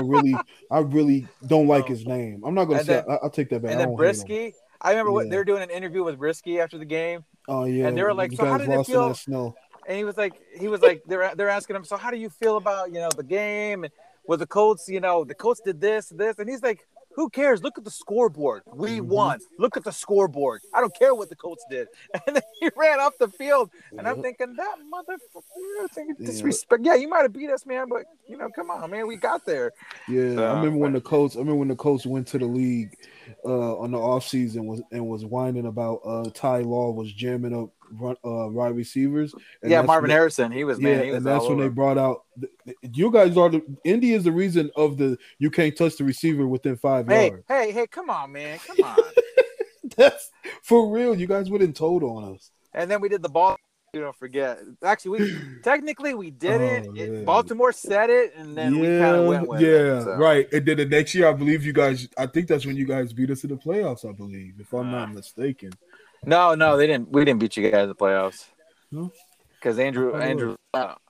I really don't like oh, his name. I'm not gonna and say then I'll take that back. I and then don't hate him. Brisky. I remember what they Yeah. were doing an interview with Brisky after the game, Oh and yeah. they were like, You "So how guys did it lost in that feel?" snow. And he was like, they're asking him, "So how do you feel about the game?" And with the Colts, the Colts did this, and he's like, "Who cares? Look at the scoreboard. We Hmm. won. Look at the scoreboard. I don't care what the Colts did." And then he ran off the field, and I'm Yeah. thinking that motherfucker, thinking Yeah. disrespect. Yeah, you might have beat us, man, but come on, man, we got there. Yeah. So, but I remember when the Colts went to the league on the offseason was whining about Ty Law was jamming up wide receivers, and yeah, that's Marvin when Harrison, he was all that's when they over him. brought out you guys are the Indy is the reason of the you can't touch the receiver within 5 yards. Hey, come on, man, come on. That's for real. You guys wouldn't told on us. And then we did the ball. You don't forget. Actually, we didn't. Oh man. Baltimore said it, and then we kind of Yeah, went with it. yeah, So, right. And then the next year, I believe you guys. I think that's when you guys beat us in the playoffs. I believe, if I'm uh, not mistaken. no, they didn't. We didn't beat you guys in the playoffs No, because I thought it was.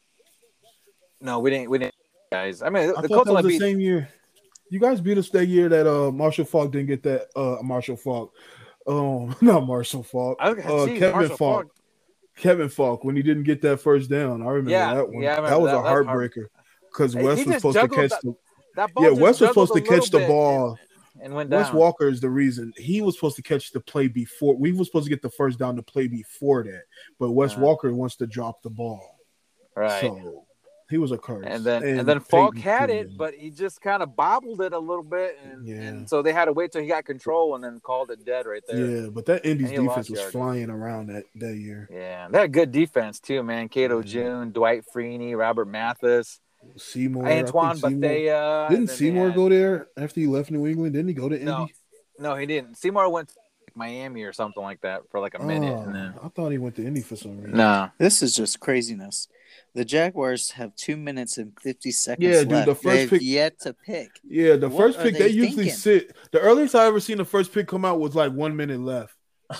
no, we didn't. We didn't, guys. I mean, I the thought Colts that was only the beat. same year. You guys beat us that year that Marshall Falk didn't get that. Marshall Falk. Not Marshall Falk. I was like, geez, Kevin Marshall Falk. Falk. Kevin Falk when he didn't get that first down. I remember Yeah, that one. yeah, I That remember was a that. That was hard. heartbreaker. because He West was just supposed to juggled catch the. that ball. Yeah, just West was juggled supposed to a little catch the bit ball. and went Wes down. Walker is the reason. He was supposed to catch the play before. We were supposed to get the first down to play before that. But Wes Walker wants to drop the ball. Right. So he was a curse. And then Falk Peyton had too, it, man. but he just kind of bobbled it a little bit. And so they had to wait till he got control and then called it dead right there. Yeah, but that Indy's And he defense lost was yardage. flying around that year. Yeah, they had good defense too, man. Cato June, Dwight Freeney, Robert Mathis, Seymour, Antoine Bethea. Didn't Seymour go there after he left New England? Didn't he go to Indy? No, he didn't. Seymour went to Miami or something like that for like a minute. And then... I thought he went to Indy for some reason. No. This is just craziness. The Jaguars have 2 minutes and 50 seconds left. dude, the first pick yet to pick. Yeah, the first pick they usually thinking? sit. The earliest I ever seen the first pick come out was like 1 minute left.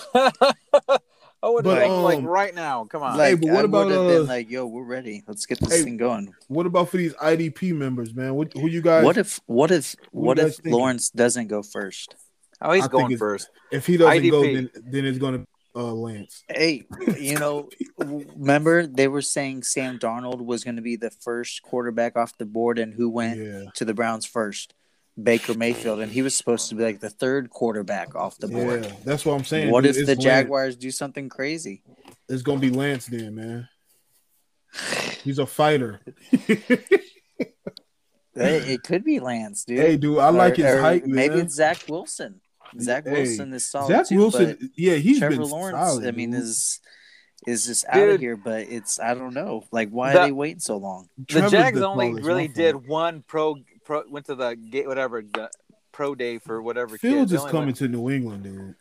I would have like right now. Come on. Like, but what about been like, yo, we're ready. Let's get this thing going. What about for these IDP members, man? Who you guys? What if Lawrence doesn't go first? Oh, he's going first. If he doesn't go, then it's going to Lance. Hey, remember they were saying Sam Darnold was going to be the first quarterback off the board, and who went to the Browns first? Baker Mayfield, and he was supposed to be like the third quarterback off the board. Yeah, that's what I'm saying. What if the Jaguars do something crazy? It's going to be Lance then, man. He's a fighter. It could be Lance, dude. Hey, dude, I like his height, man. Maybe it's Zach Wilson. Wilson is solid. Zach Wilson, he's Trevor been Lawrence, solid. I mean, is just out of here. But it's I don't know. Like, why are they waiting so long? The Jags only really did one went to the the pro day for whatever. Fields is coming to New England, dude.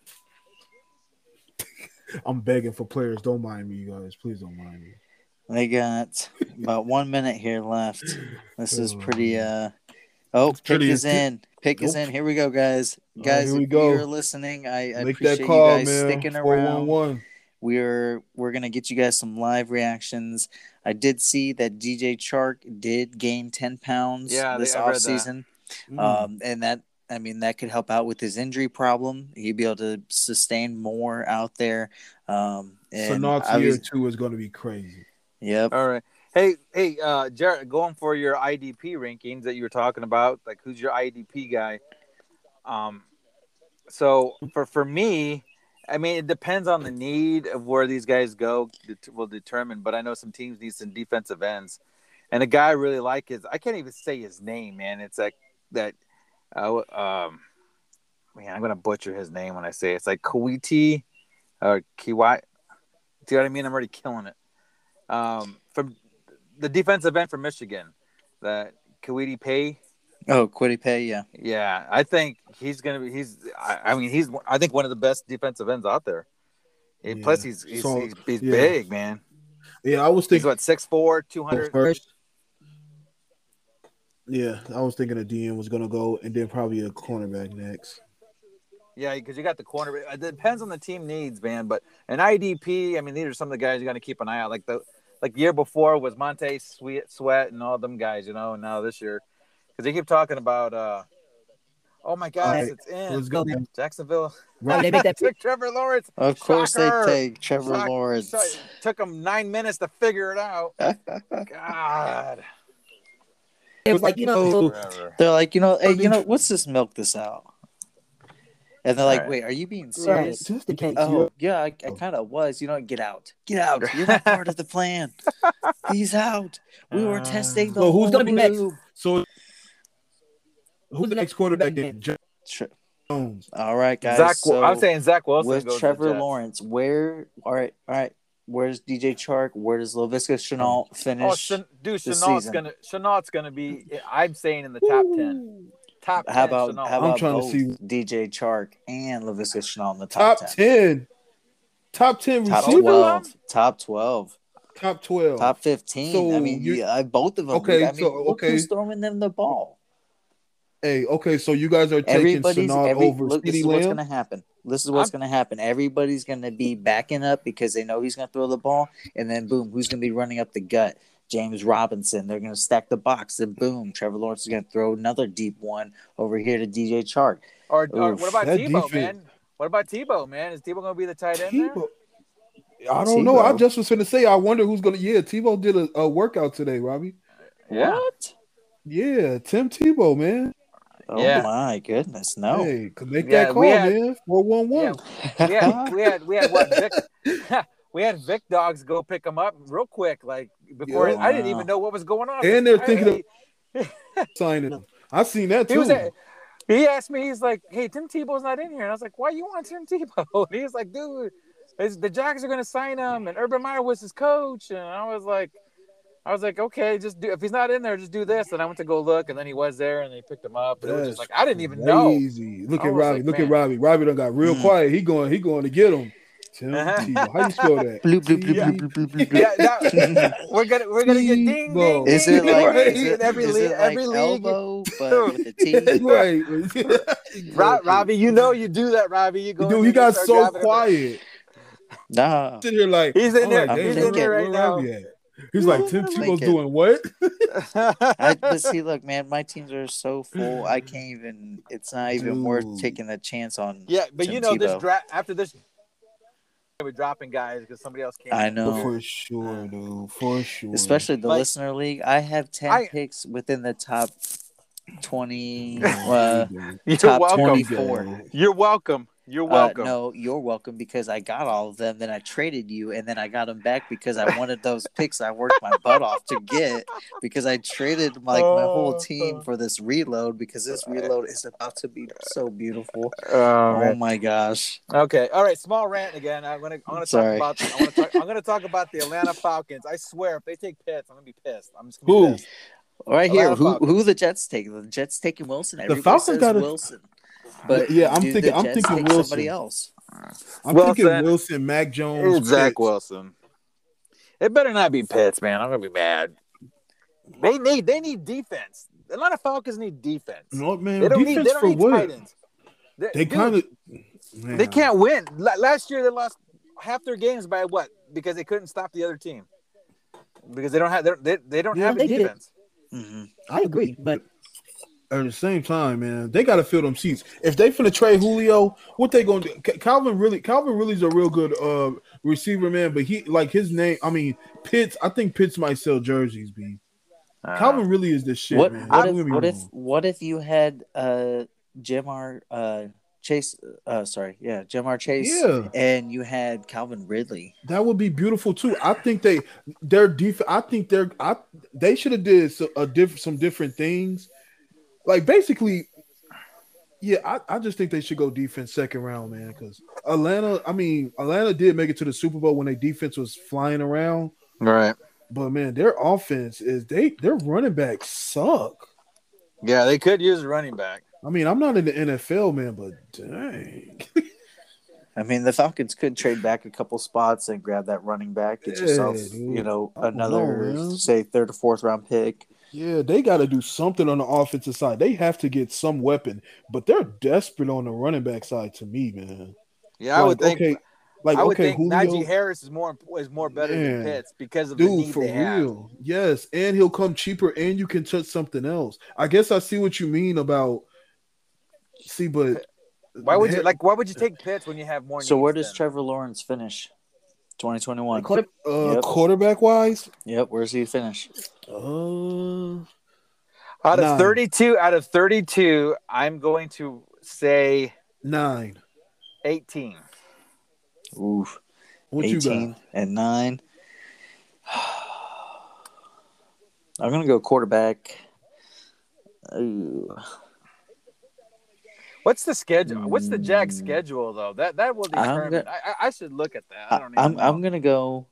I'm begging for players. Don't mind me, you guys. Please don't mind me. They got about 1 minute here left. This is pretty. Pick is in. Pick is in. Here we go, guys. Guys, if you're listening, I appreciate you guys sticking around. We're gonna get you guys some live reactions. I did see that DJ Chark did gain 10 pounds this offseason. And that could help out with his injury problem. He'd be able to sustain more out there. Sonat's year 2 is going to be crazy. Yep. All right. Hey, Jared, going for your IDP rankings that you were talking about, like who's your IDP guy? So for me, I mean, it depends on the need of where these guys go will determine. But I know some teams need some defensive ends, and a guy I really like is I can't even say his name, man. It's like that. Man, I'm gonna butcher his name when I say it. It's like Kawiti or Kiwai. See what I mean? I'm already killing it. From the defensive end from Michigan, that Kwity Paye. Oh, Kwity Paye, yeah. Yeah, I think he's gonna be. I think one of the best defensive ends out there. Plus, he's big, man. Yeah, I was thinking he's 6'4", 200. Yeah, I was thinking a DM was gonna go, and then probably a cornerback next. Yeah, because you got the corner. It depends on the team needs, man. But an IDP, I mean, these are some of the guys you got to keep an eye out. Like the year before was Monte Sweat and all them guys, and now this year, because they keep talking about. Oh my gosh, it's in. Let's go, Jacksonville. Right. They took Trevor Lawrence. Of course, they take Trevor Lawrence. Took them 9 minutes to figure it out. God. It was like, they're like, hey, what's this? Milk this out. And they're like, wait, are you being serious? Right. Oh, yeah, I kind of was. Get out. Get out. You're not part of the plan. He's out. We were testing the who's going to be next? So, who's the next quarterback? Jones. All right, guys. I'm saying Zach Wilson with Trevor Lawrence. All right. Where's DJ Chark? Where does Laviska Shenault finish? Chenault's gonna be. I'm saying in the top 10. Top 10. How about I'm trying to see DJ Chark and Laviska Shenault in the top 10. Top 10 receiver. Top 12. Top 12. Top 15. So I mean, both of them. Okay, look who's throwing them the ball. Hey, okay, so you guys are taking Shenault over CeeDee Lamb? This is what's going to happen. Going to happen. Everybody's going to be backing up because they know he's going to throw the ball, and then boom, who's going to be running up the gut? James Robinson. They're going to stack the box, and boom, Trevor Lawrence is going to throw another deep one over here to DJ Chark. Or what about Tebow, man? What about Tebow, man? Is Tebow going to be the tight end there? I don't know. I just was going to say, I wonder who's going to. Yeah, Tebow did a workout today, Robbie. Yeah. What? Yeah, Tim Tebow, man. Oh Yeah. my goodness, no. Hey, could make Yeah, that we call, had- man. 411. Yeah, we had what Vic we had Vic dogs go pick him up real quick, like before Yeah. I didn't even know what was going on. And they're thinking of Hey, signing him. I seen that he too. was at, he asked me, he's like, "Hey, Tim Tebow's not in here," and I was like, "Why you want Tim Tebow?" And he's like, "Dude, the Jags are gonna sign him, and Urban Meyer was his coach," and I was like, okay, just do, if he's not in there, just do this. And I went to go look, and then he was there, and they picked him up. And it was just like I didn't even know. Crazy. Look I at was Robbie. like, Look at man. Robbie. Robbie done got real quiet. He going to get him. Tim Uh-huh. Tebow. How you spell that? Bloop, bloop, bloop, Yeah. bloop, bloop, bloop, bloop. Yeah, we're gonna get ding ding Tebow. ding. Is it ding, like ding, is it, in every is league? it like Every league. elbow, but with a T? Right. Robbie, you know you do that, Robbie. You go. Dude, in he there and got start so grabbing him. quiet. Nah. Sitting here like He's in I'm there. like, He's "Damn, in there where right now." Robbie at?" He's like, Tim I'm Tebow's thinking- doing what? But see, look, man, my teams are so full. I can't even. It's not even worth Dude. taking the chance on. Yeah, but Tim you know this Tebow. draft after this, we're dropping guys because somebody else came. I in. know. For sure, dude. For sure. Especially the Like- listener league. I have 10 I- picks within the top 20. You're top welcome. 24. You're welcome. You're welcome. No, you're welcome because I got all of them. Then I traded you, and then I got them back because I wanted those picks. I worked my butt off to get because I traded my whole team for this reload because this reload is about to be so beautiful. Oh man. my gosh! Okay. All right. Small rant again. I'm gonna Sorry. I'm gonna talk about the Atlanta Falcons. I swear, if they take Pitts, I'm gonna be pissed. I'm just gonna be Who? pissed. Right here, Atlanta Falcons. who the Jets taking? The Jets taking Wilson. Everybody Falcons says gotta- Wilson. But Yeah, I'm do thinking- the I'm Jets thinking take Wilson. somebody else. I'm Wilson. thinking Wilson, Mac Jones, Zach Pitts. Wilson. It better not be Pitts, man. I'm gonna be mad. They need defense. The Atlanta Falcons need defense. No, man. They don't defense need for what? tight ends. They Dude, kind of. they can't win. Last year they lost half their games by what? Because they couldn't stop the other team. Because they don't have they don't Yeah, have a they did. defense. Mm-hmm. I agree, but At the same time, man, they got to fill them seats. If they finna trade Julio, what they gonna do? Calvin really's a real good receiver, man. But he like his name. I mean, Pitts. I think Pitts might sell jerseys. B. Calvin really is the shit, What man. what Don't if get me what if wrong. what if you had Jamar Chase? Jamar Chase. Yeah. And you had Calvin Ridley. That would be beautiful too. I think their defense. I think they should have did some different things. Like basically, yeah. I just think they should go defense second round, man. Because Atlanta did make it to the Super Bowl when their defense was flying around. Right. But man, their offense is their running backs suck. Yeah, they could use a running back. I mean, I'm not in the NFL, man, but dang. I mean, the Falcons could trade back a couple spots and grab that running back. Get Yeah, yourself, dude. I don't another know, man. say third or fourth round pick. Yeah, they got to do something on the offensive side. They have to get some weapon, but they're desperate on the running back side to me, man. Yeah, I would think. Okay, Julio, Julio, Najee Harris is more better Man. than Pitts because of the dude, need for they have. real, yes, and he'll come cheaper, and you can touch something else. I guess I see what you mean about. See, but Why would you take Pitts when you have more? So needs where does then? Trevor Lawrence finish? 2021. Quarterback Yep. wise, Yep. Where's he finish? Out of 9. 32, I'm going to say 9. 18. Oof. What you 18 got? and 9. I'm gonna go quarterback. Ooh. What's the schedule? What's the Jags schedule though? That will I'm determine. I should look at that. I don't even know. I'm gonna go.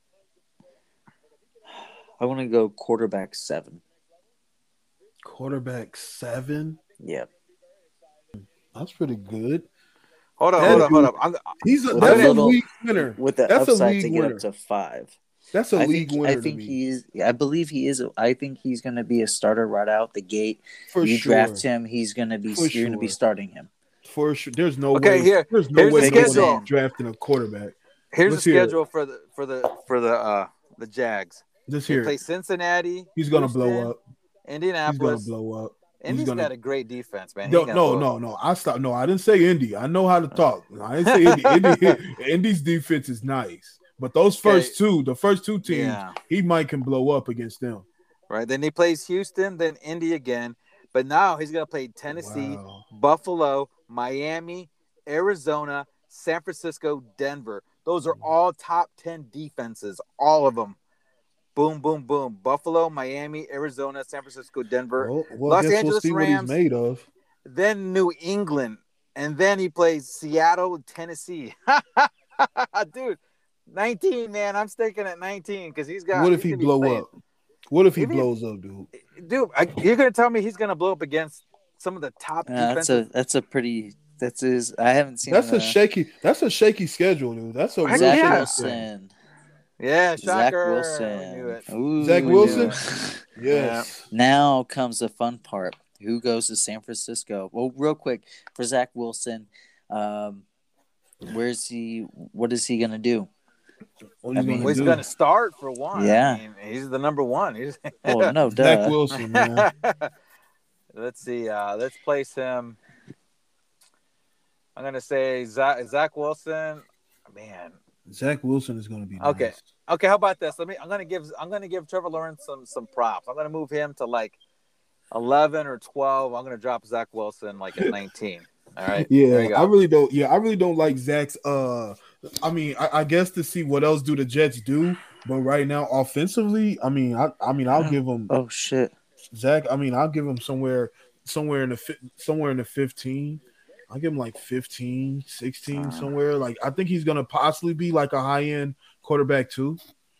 I want to go quarterback 7. Quarterback 7. Yep. That's pretty good. Hold That up. He's With that's a a little- league winner. With the That's a upside league to get winner. up to 5. That's a league winner. I to think me. he's. I believe he is. I think he's going to be a starter right out the gate. For you sure. draft him, he's going to be. For You're going to be sure. starting him. For sure. There's no Okay, way. here- There's no here's way the no schedule. one's drafting a quarterback. Here's Let's the hear it. schedule for the Jags. Let's They hear play it. Cincinnati. He's gonna Houston, blow up. He's gonna Indianapolis. blow up. Indy's gonna- got a great defense, man. No, He's gonna blow up. no. I stopped. No, I didn't say Indy. I know how to talk. I didn't say Indy. Indy's defense is nice, but those first two, the first two teams, Yeah. he might can blow up against them. right? Then he plays Houston, then Indy again. But now he's going to play Tennessee, Wow. Buffalo, Miami, Arizona, San Francisco, Denver. Those are all top 10 defenses, all of them. Boom, boom, boom. Buffalo, Miami, Arizona, San Francisco, Denver, Well, I Los guess we'll Angeles see what he's Rams, made of. then New England, and then he plays Seattle, Tennessee. Dude, 19, man. I'm sticking at 19 because he's got. What if he's he gonna be blow playing. up? What if he If he- blows up, dude? Dude, you're gonna tell me he's gonna blow up against some of the top defenses? That's a pretty. That's his. I haven't seen. That's a shaky. That's a shaky schedule, dude. That's a real Heck Zach shaky yeah. schedule. Wilson. Yeah, Zach shocker. We knew Wilson. it. Ooh, Zach we Wilson? knew it. Yes. Now comes the fun part. Who goes to San Francisco? Well, real quick for Zach Wilson, where's he? What is he gonna do? What I he's mean, gonna Well, he's do? going to start for one. Yeah. I mean, he's the number one. He's... Well, no, Zach duh. Wilson, man. Let's see. Let's place him. I'm going to say Zach Wilson. Man. Zach Wilson is going to be Okay. nice. Okay. How about this? I'm going to give Trevor Lawrence some props. I'm going to move him to like 11 or 12. I'm going to drop Zach Wilson like at 19. All right. There you Yeah, go. I really don't. Yeah, I really don't like Zach's. I mean, I guess to see what else do the Jets do, but right now offensively, I'll give him Oh shit. Zach. I mean, I'll give him somewhere in the 15. I'll give him like 15, 16, somewhere. Like I think he's gonna possibly be like a high end quarterback too.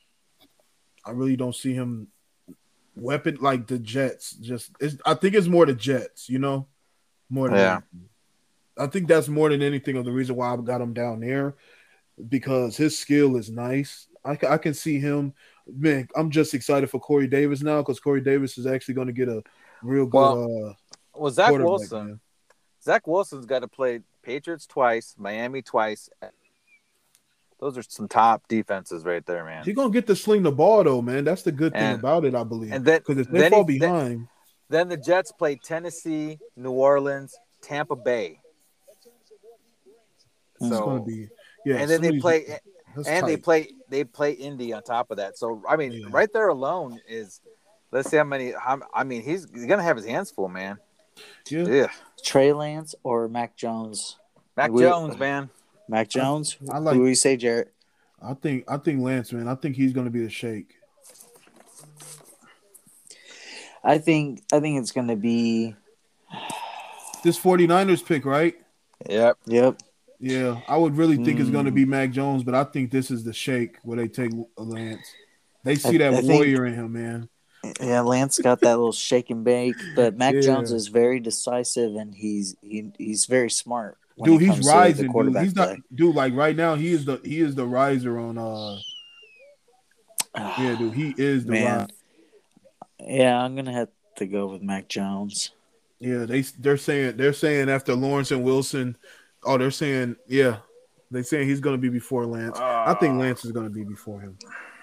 I really don't see him weapon like the Jets. I think it's more the Jets, more than anything. I think that's more than anything of the reason why I got him down there, because his skill is nice. I can see him. Man, I'm just excited for Corey Davis now because Corey Davis is actually going to get a real good. Well, Zach quarterback, Wilson. man. Zach Wilson's got to play Patriots twice, Miami twice. Those are some top defenses right there, man. He's going to get to sling the ball though, man. That's the good thing about it, I believe. And then, because if they fall behind, then the Jets play Tennessee, New Orleans, Tampa Bay. it's So, going to be and then they play, and tight. they play Indy on top of that. So I mean, Yeah. right there alone is, let's see how many. I mean, he's gonna have his hands full, man. Yeah, Trey Lance or Mac Jones? Mac Jones, man. Mac Jones. I like- Who do you say, Jarrett? I think Lance, man. I think he's going to be the shake. I think it's gonna be. This 49ers pick, right? Yep. Yeah, I would really think it's going to be Mac Jones, but I think this is the shake where they take Lance. They see that I think- warrior in him, man. Yeah, Lance got that little shake and bake, but Mac Yeah. Jones is very decisive and he's very smart. when Dude, it he's comes to the rising, dude. quarterback He's not, play. dude. Like right now, he is the riser on. Yeah, dude, he is the Man. riser. Yeah, I'm gonna have to go with Mac Jones. Yeah, they're saying after Lawrence and Wilson. Oh, they're saying they're saying he's going to be before Lance. I think Lance is going to be before him.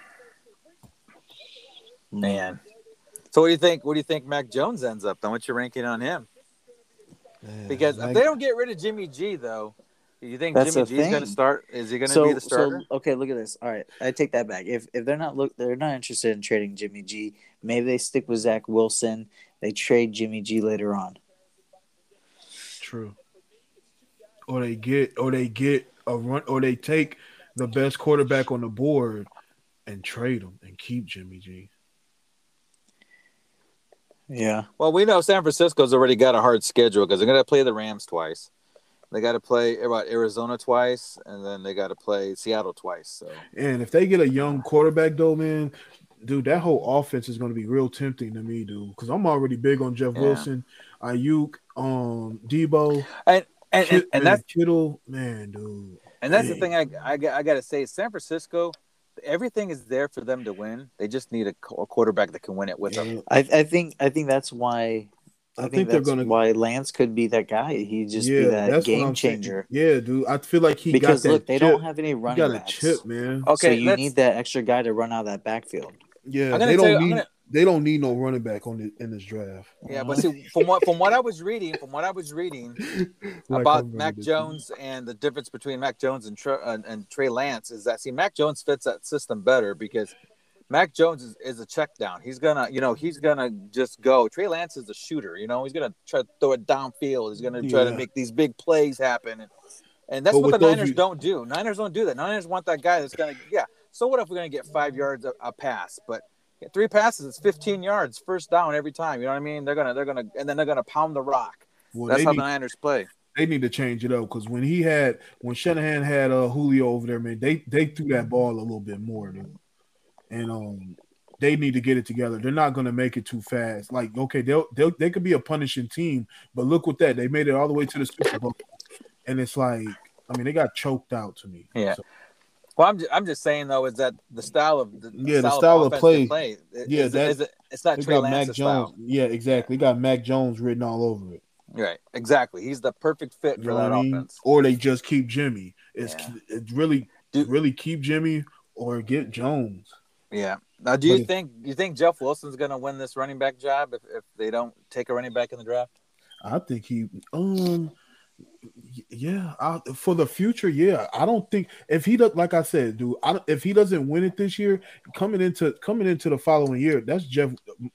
Man. So what do you think? What do you think Mac Jones ends up? Then what's your ranking on him? Because if they don't get rid of Jimmy G, though, do you think That's Jimmy the G is going to thing. start? Is he going to be the starter? So okay, look at this. All right, I take that back. If they're not interested in trading Jimmy G, maybe they stick with Zach Wilson. They trade Jimmy G later on. True. Or they get a run, or they take the best quarterback on the board and trade him and keep Jimmy G. Yeah. Well, we know San Francisco's already got a hard schedule because they're going to play the Rams twice. They got to play Arizona twice, and then they got to play Seattle twice. So, And if they get a young quarterback, though, man, dude, that whole offense is going to be real tempting to me, dude. Because I'm already big on Jeff Wilson, Ayuk, Debo, and that's Kittle, man, dude. And that's the thing I got to say. San Francisco, everything is there for them to win. They just need a quarterback that can win it with them. I think that's why. I think they're that's gonna. why Lance could be that guy. He just be that that's what game I'm saying. changer. Yeah, dude. I feel like he Because got that. look, they chip. don't have any He running got a backs. chip, man. So Okay, you need that extra guy to run out of that backfield. Yeah, I'm they gonna don't need. They don't need no running back in this draft. Yeah, but see, from what I was reading, Like about I'm Mac ready to- Jones and the difference between Mac Jones and Trey Lance is that Mac Jones fits that system better because Mac Jones is a check down. He's gonna just go. Trey Lance is a shooter. He's gonna try to throw it downfield. He's gonna try to make these big plays happen, and that's what the Niners don't do. Niners don't do that. Niners want that guy that's gonna So what if we're gonna get 5 yards a pass, but 3 passes, it's 15 yards, first down every time. You know what I mean? They're gonna pound the rock. Well, that's how the Niners play. They need to change it up because when Shanahan had Julio over there, man, they threw that ball a little bit more, dude. And they need to get it together. They're not going to make it too fast. Like, okay, they could be a punishing team, but look what they made it all the way to the Super Bowl, and it's like, I mean, they got choked out to me. Yeah. So. Well, I'm just saying though, is that the style of play. It's not Trey Lance's style. Yeah, exactly. He got Mac Jones written all over it. Right, exactly. He's the perfect fit for that offense. Or they just keep Jimmy. It's really keep Jimmy or get Jones. Yeah. Now, do you think Jeff Wilson's going to win this running back job if they don't take a running back in the draft? I think he for the future, yeah. I don't think if he does, like I said, dude, if he doesn't win it this year, coming into the following year, that's Jeff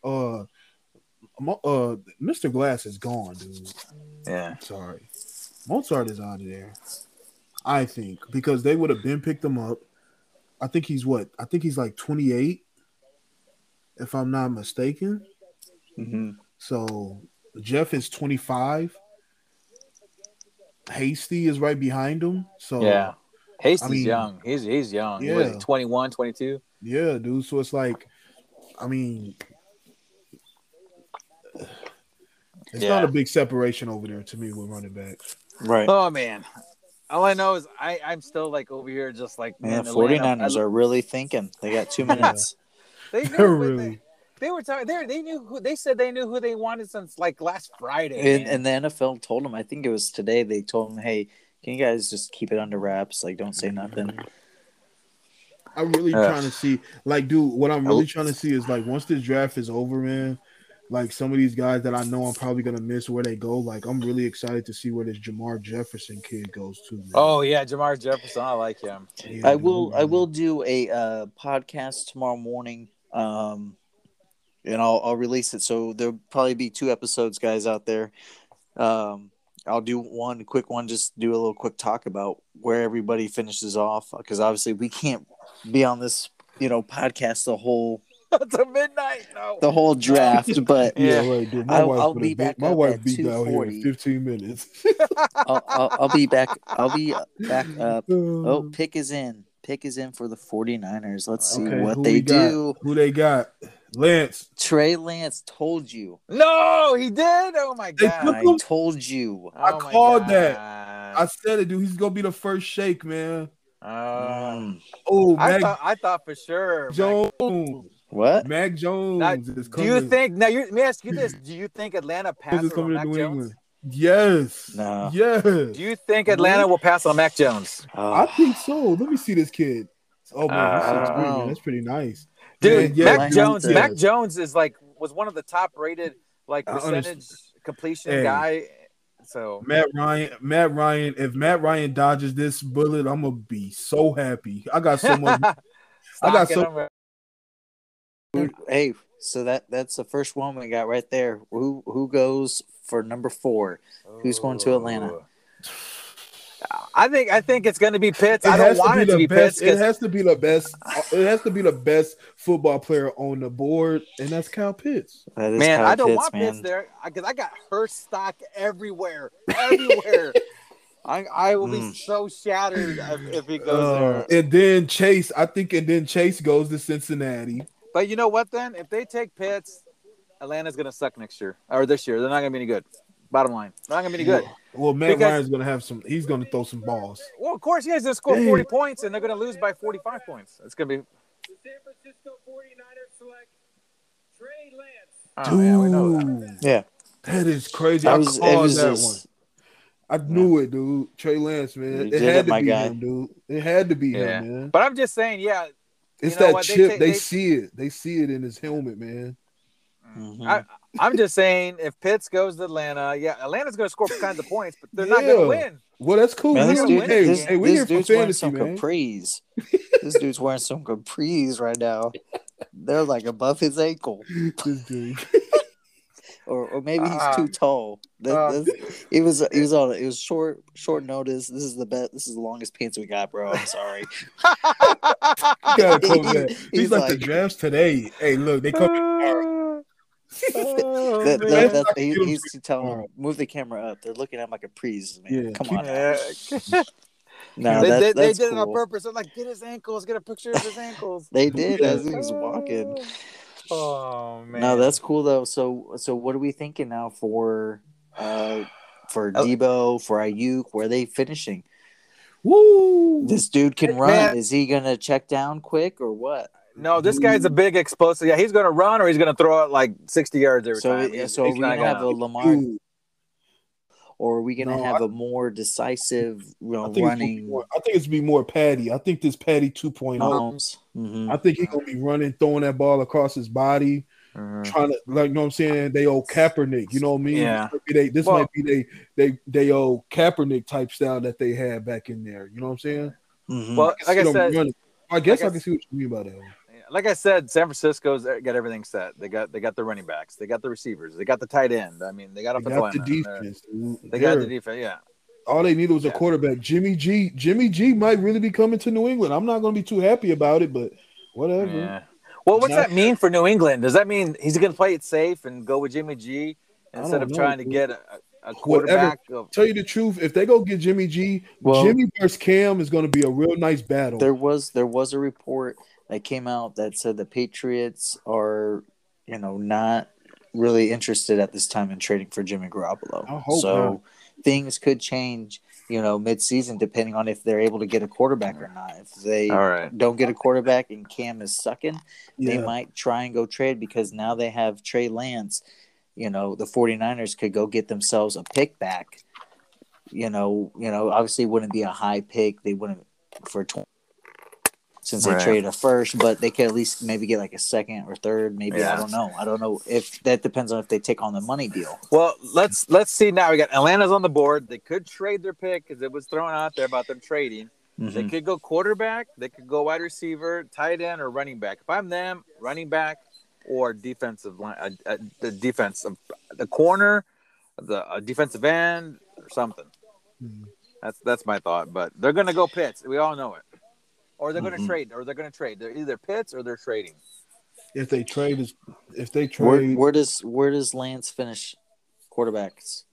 Mr. Glass is gone, dude. Yeah. Sorry. Mozart is out of there. I think because they would have been picked him up. I think he's like 28, if I'm not mistaken. Mm-hmm. So Jeff is 25. Hasty is right behind him. So yeah, Hasty's young. He's young. Yeah. What is he, 21, 22? Yeah, dude. So it's like, I mean, it's not a big separation over there to me with running backs. Right. Oh man. All I know is I'm still like over here just like, man, 49ers are really thinking. They got 2 minutes. They knew, they were talking. They knew who. They said they knew who they wanted since like last Friday. And the NFL told them. I think it was today. They told them, "Hey, can you guys just keep it under wraps? Like, don't say nothing." I'm really trying to see, like, dude. What I'm really trying to see is like once this draft is over, man. Like some of these guys that I know I'm probably gonna miss where they go. Like I'm really excited to see where this Jamar Jefferson kid goes to. Man. Oh yeah, Jamar Jefferson, I like him. Yeah, I will do a podcast tomorrow morning, and I'll release it. So there'll probably be 2 episodes, guys, out there. I'll do one quick one, just do a little quick talk about where everybody finishes off, because obviously we can't be on this podcast the whole. To midnight, no. The whole draft, but right, dude. I'll be back. My wife beat down here in 15 minutes. I'll be back. I'll be back up. Oh, pick is in. Pick is in for the 49ers. Let's see what they do. Who they got? Lance. Trey Lance told you. No, he did. Oh my god! I told you. I called that. I said it, dude. He's gonna be the first shake, man. I thought for sure Jones. What? Mac Jones is coming. Do you think now? Let me ask you this: do you think Atlanta passes on Mac Jones? England. Yes. No. Yes. Do you think Atlanta will pass on Mac Jones? I think so. Let me see this kid. Oh man, that's pretty nice, dude. Man, Mac Jones is was one of the top rated percentage completion guy. So Matt Ryan. If Matt Ryan dodges this bullet, I'm gonna be so happy. I got so much. Hey, so that's the first one we got right there. Who goes for number 4? Who's going to Atlanta? I think it's going to be Pitts. I don't want it to be Pitts. It has to be the best. It has to be the best football player on the board, and that's Kyle Pitts. That is man, Kyle I don't Pitts, want man. Pitts there because I got her stock everywhere. I will be so shattered if he goes there. And then Chase goes to Cincinnati. But you know what? Then if they take Pitts, Atlanta's going to suck next year or this year. They're not going to be any good. Bottom line, they're not going to be any good. Well, Matt Ryan's going to have some. He's going to throw some balls. Well, of course, he has to score 40 points, and they're going to lose by 45 points. It's going to be. The San Francisco 49ers select Trey Lance. Oh, yeah, we know that. Yeah, that is crazy. I called that one. I knew it, dude. Trey Lance, man. It had to be him, dude. It had to be him, man. But I'm just saying, yeah. It's that chip. They see it. They see it in his helmet, man. Mm-hmm. I'm just saying, if Pitts goes to Atlanta, Atlanta's going to score kinds of points, but they're not going to win. Well, that's cool. Man, we're here for fantasy, man. man. Capris. This dude's wearing some capris right now. They're like above his ankle, This dude. or maybe he's too tall. It was short notice. This is the best. This is the longest pants we got, bro. I'm sorry. You gotta come back. He's He's like the drafts today. Hey, look, they come tomorrow. He's telling them, move the camera up. They're looking at him like a priest, man. Yeah, Come keep- on. Now. No, they that's did it on cool. purpose. I'm like, get his ankles, get a picture of his ankles. They did Yeah. as he was walking. Oh man. No, that's cool though. So what are we thinking now for Debo, for Ayuk? Where are they finishing? Woo! This dude can run. Man. Is he gonna check down quick or what? No, this guy's a big explosive. Yeah, he's gonna run or he's gonna throw it like 60 yards every So time. are we gonna have a Lamar, Dude, or are we gonna No, have a more decisive, I think running I think it's be more Patty. I think this Patty 2.0. Mahomes? Mhm. I think he's gonna be running, throwing that ball across his body, Mhm. trying to, like, you know what I'm saying? They old Kaepernick, you know what I mean? Yeah. This might be they old Kaepernick type style that they had back in there. You know what I'm saying? Mhm. Well, like I See them said, running. I guess like I I can see what you mean by that. like I said, San Francisco's got everything set. They got the running backs, they got the receivers, they got the tight end. I mean, they got They offensive got the linemen. defense. They got the defense. Yeah. All they needed was a Yeah. quarterback. Jimmy G might really be coming to New England. I'm not going to be too happy about it, but whatever. Yeah. Well, what's Not- that mean for New England? Does that mean he's going to play it safe and go with Jimmy G instead don't of know, trying to dude. get a quarterback? Tell you the truth, if they go get Jimmy G, Well- Jimmy versus Cam is going to be a real nice battle. There was a report that came out that said the Patriots are, not really interested at this time in trading for Jimmy I Garoppolo. hope So not. things could change, mid-season depending on if they're able to get a quarterback or not. If they All right. don't get a quarterback and Cam is sucking, they Yeah. might try and go trade because now they have Trey Lance. The 49ers could go get themselves a pick back. Obviously it wouldn't be a high pick. They wouldn't for 20 since they Right. traded a first, but they could at least maybe get like a second or third. Maybe Yeah. I don't know. I don't know if that depends on if they take on the money deal. Well, let's see now. We got Atlanta's on the board. They could trade their pick because it was thrown out there about them trading. They Mhm. could go quarterback. They could go wide receiver, tight end, or running back. If I'm them, running back or defensive line, the defense of the corner, the defensive end, or something. Mhm. That's my thought. But they're gonna go Pitts. We all know it. Or they're Mhm. gonna trade. They're either Pitts or they're trading. If they trade, Where does Lance finish quarterbacks?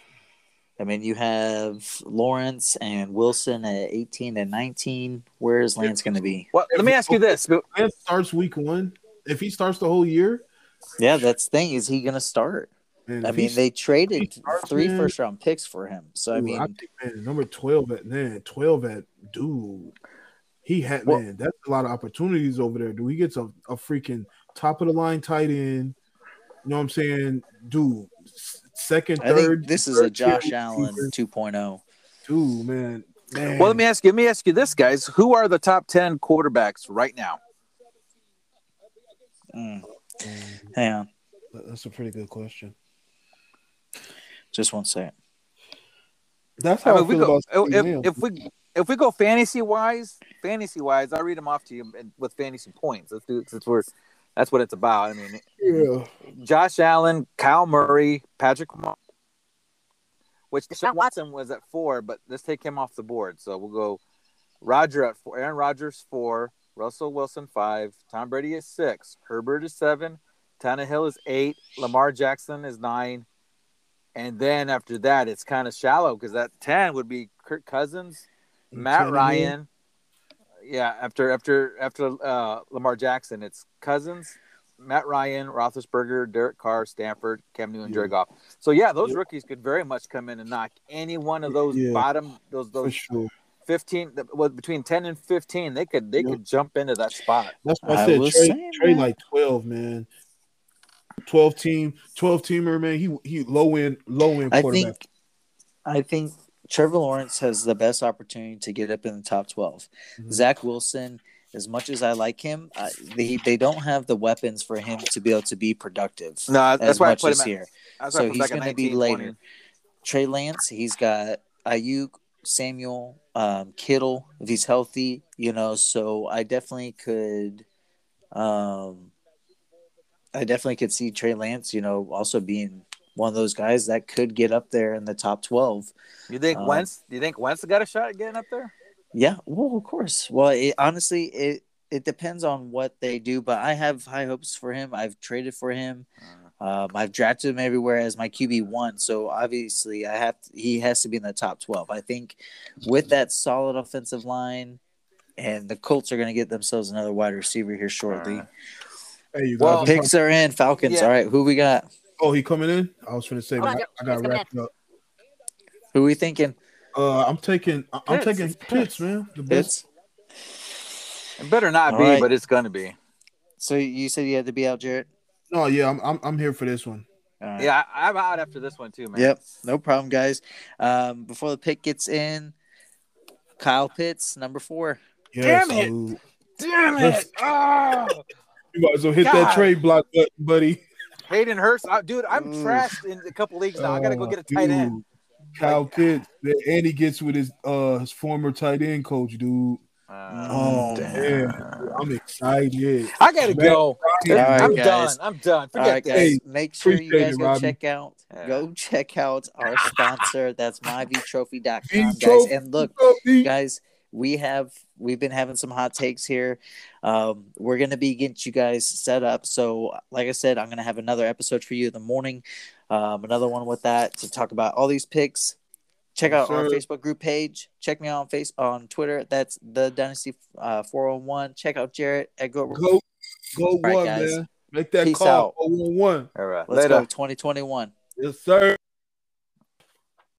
I mean, you have Lawrence and Wilson at 18 and 19. Where is Lance going to be? Well, let me ask you this. Lance starts week 1. If he starts the whole year, Yeah, that's the thing. Is he going to start? man, I if mean, he they traded starts, 3 man, first-round picks for him. So, I dude, mean, think, man, number 12 dude. He had, Well- man, that's a lot of opportunities over there. Dude, he gets a freaking top of the line tight end. You know what I'm saying? Dude, second, I third. think this is a third Josh tier Allen receiver. 2.0. Dude, man. Well, let me ask you this, guys. Who are the top 10 quarterbacks right now? Hang on. That's a pretty good question. Just one second. That's how I, I mean, feel about CeeDee Lamb. if we go fantasy wise, I'll read them off to you with fantasy points. Let's do it since that's what it's about. I mean, Yeah. Josh Allen, Kyle Murray, Patrick Mahomes, which Deshaun Watson was at 4, but let's take him off the board. So we'll go Roger at 4, Aaron Rodgers 4, Russell Wilson 5, Tom Brady is 6, Herbert is 7, Tannehill is 8, Lamar Jackson is 9, and then after that it's kind of shallow because that 10 would be Kirk Cousins, Matt Tannehill. Ryan. Yeah, after Lamar Jackson, it's Cousins, Matt Ryan, Roethlisberger, Derek Carr, Stanford, Cam Newton, Jared Goff. So yeah, those rookies could very much come in and knock any one of those bottom For those sure. 15 between 10 and 15. They could jump into that spot. That's what I I said. was Trey, saying Trey that. like 12, man. 12 teamer, man. He low end quarterback. I think Trevor Lawrence has the best opportunity to get up in the top 12. Mhm. Zach Wilson, as much as I like him, they don't have the weapons for him to be able to be productive. No, that's as why I much put as him at. here. That's why I So put him he's back at going to be 19, later. 20. Trey Lance, he's got Ayuk, Samuel, Kittle if he's healthy. So I definitely could I definitely could see Trey Lance, also being one of those guys that could get up there in the top 12. You think Wentz? Do you think Wentz got a shot at getting up there? Yeah, well, of course. Well, honestly, it depends on what they do, but I have high hopes for him. I've traded for him. I've drafted him everywhere as my QB1, so obviously he has to be in the top 12. I think with that solid offensive line, and the Colts are going to get themselves another wide receiver here shortly. Hey, you guys. Picks are in. Falcons. Yeah. All right, who we got? Oh, he coming in? I was going to say, I got wrapped up. Who we thinking? I'm taking Pitts, man. The best. It better not be, but it's going to be. So you said you had to be out, Jarrett? No, yeah, I'm here for this one. Right. Yeah, I'm out after this one too, man. Yep, no problem, guys. Before the pick gets in, Kyle Pitts, number 4. Yes, Damn it! Oh. You might as well hit that trade block button, buddy. Hayden Hurst, dude, I'm trashed in a couple leagues now. I got to go get a tight end. Kyle Pitts, and he gets with his former tight end coach, dude. Man, I'm excited. I gotta go. I'm guys. done. I'm done. Forget all right, guys. this. Make sure you guys go check out our sponsor. That's myvtrophy.com, guys. And look, guys, we've been having some hot takes here. We're gonna be getting you guys set up. So, like I said, I'm gonna have another episode for you in the morning. Another one with that to talk about all these picks. Check out our Facebook group page. Check me out on Twitter. That's the Dynasty 401. Check out Jarrett at Go One, man. Make that Peace call. out. 411. All right. Let's go 2021. Yes, sir.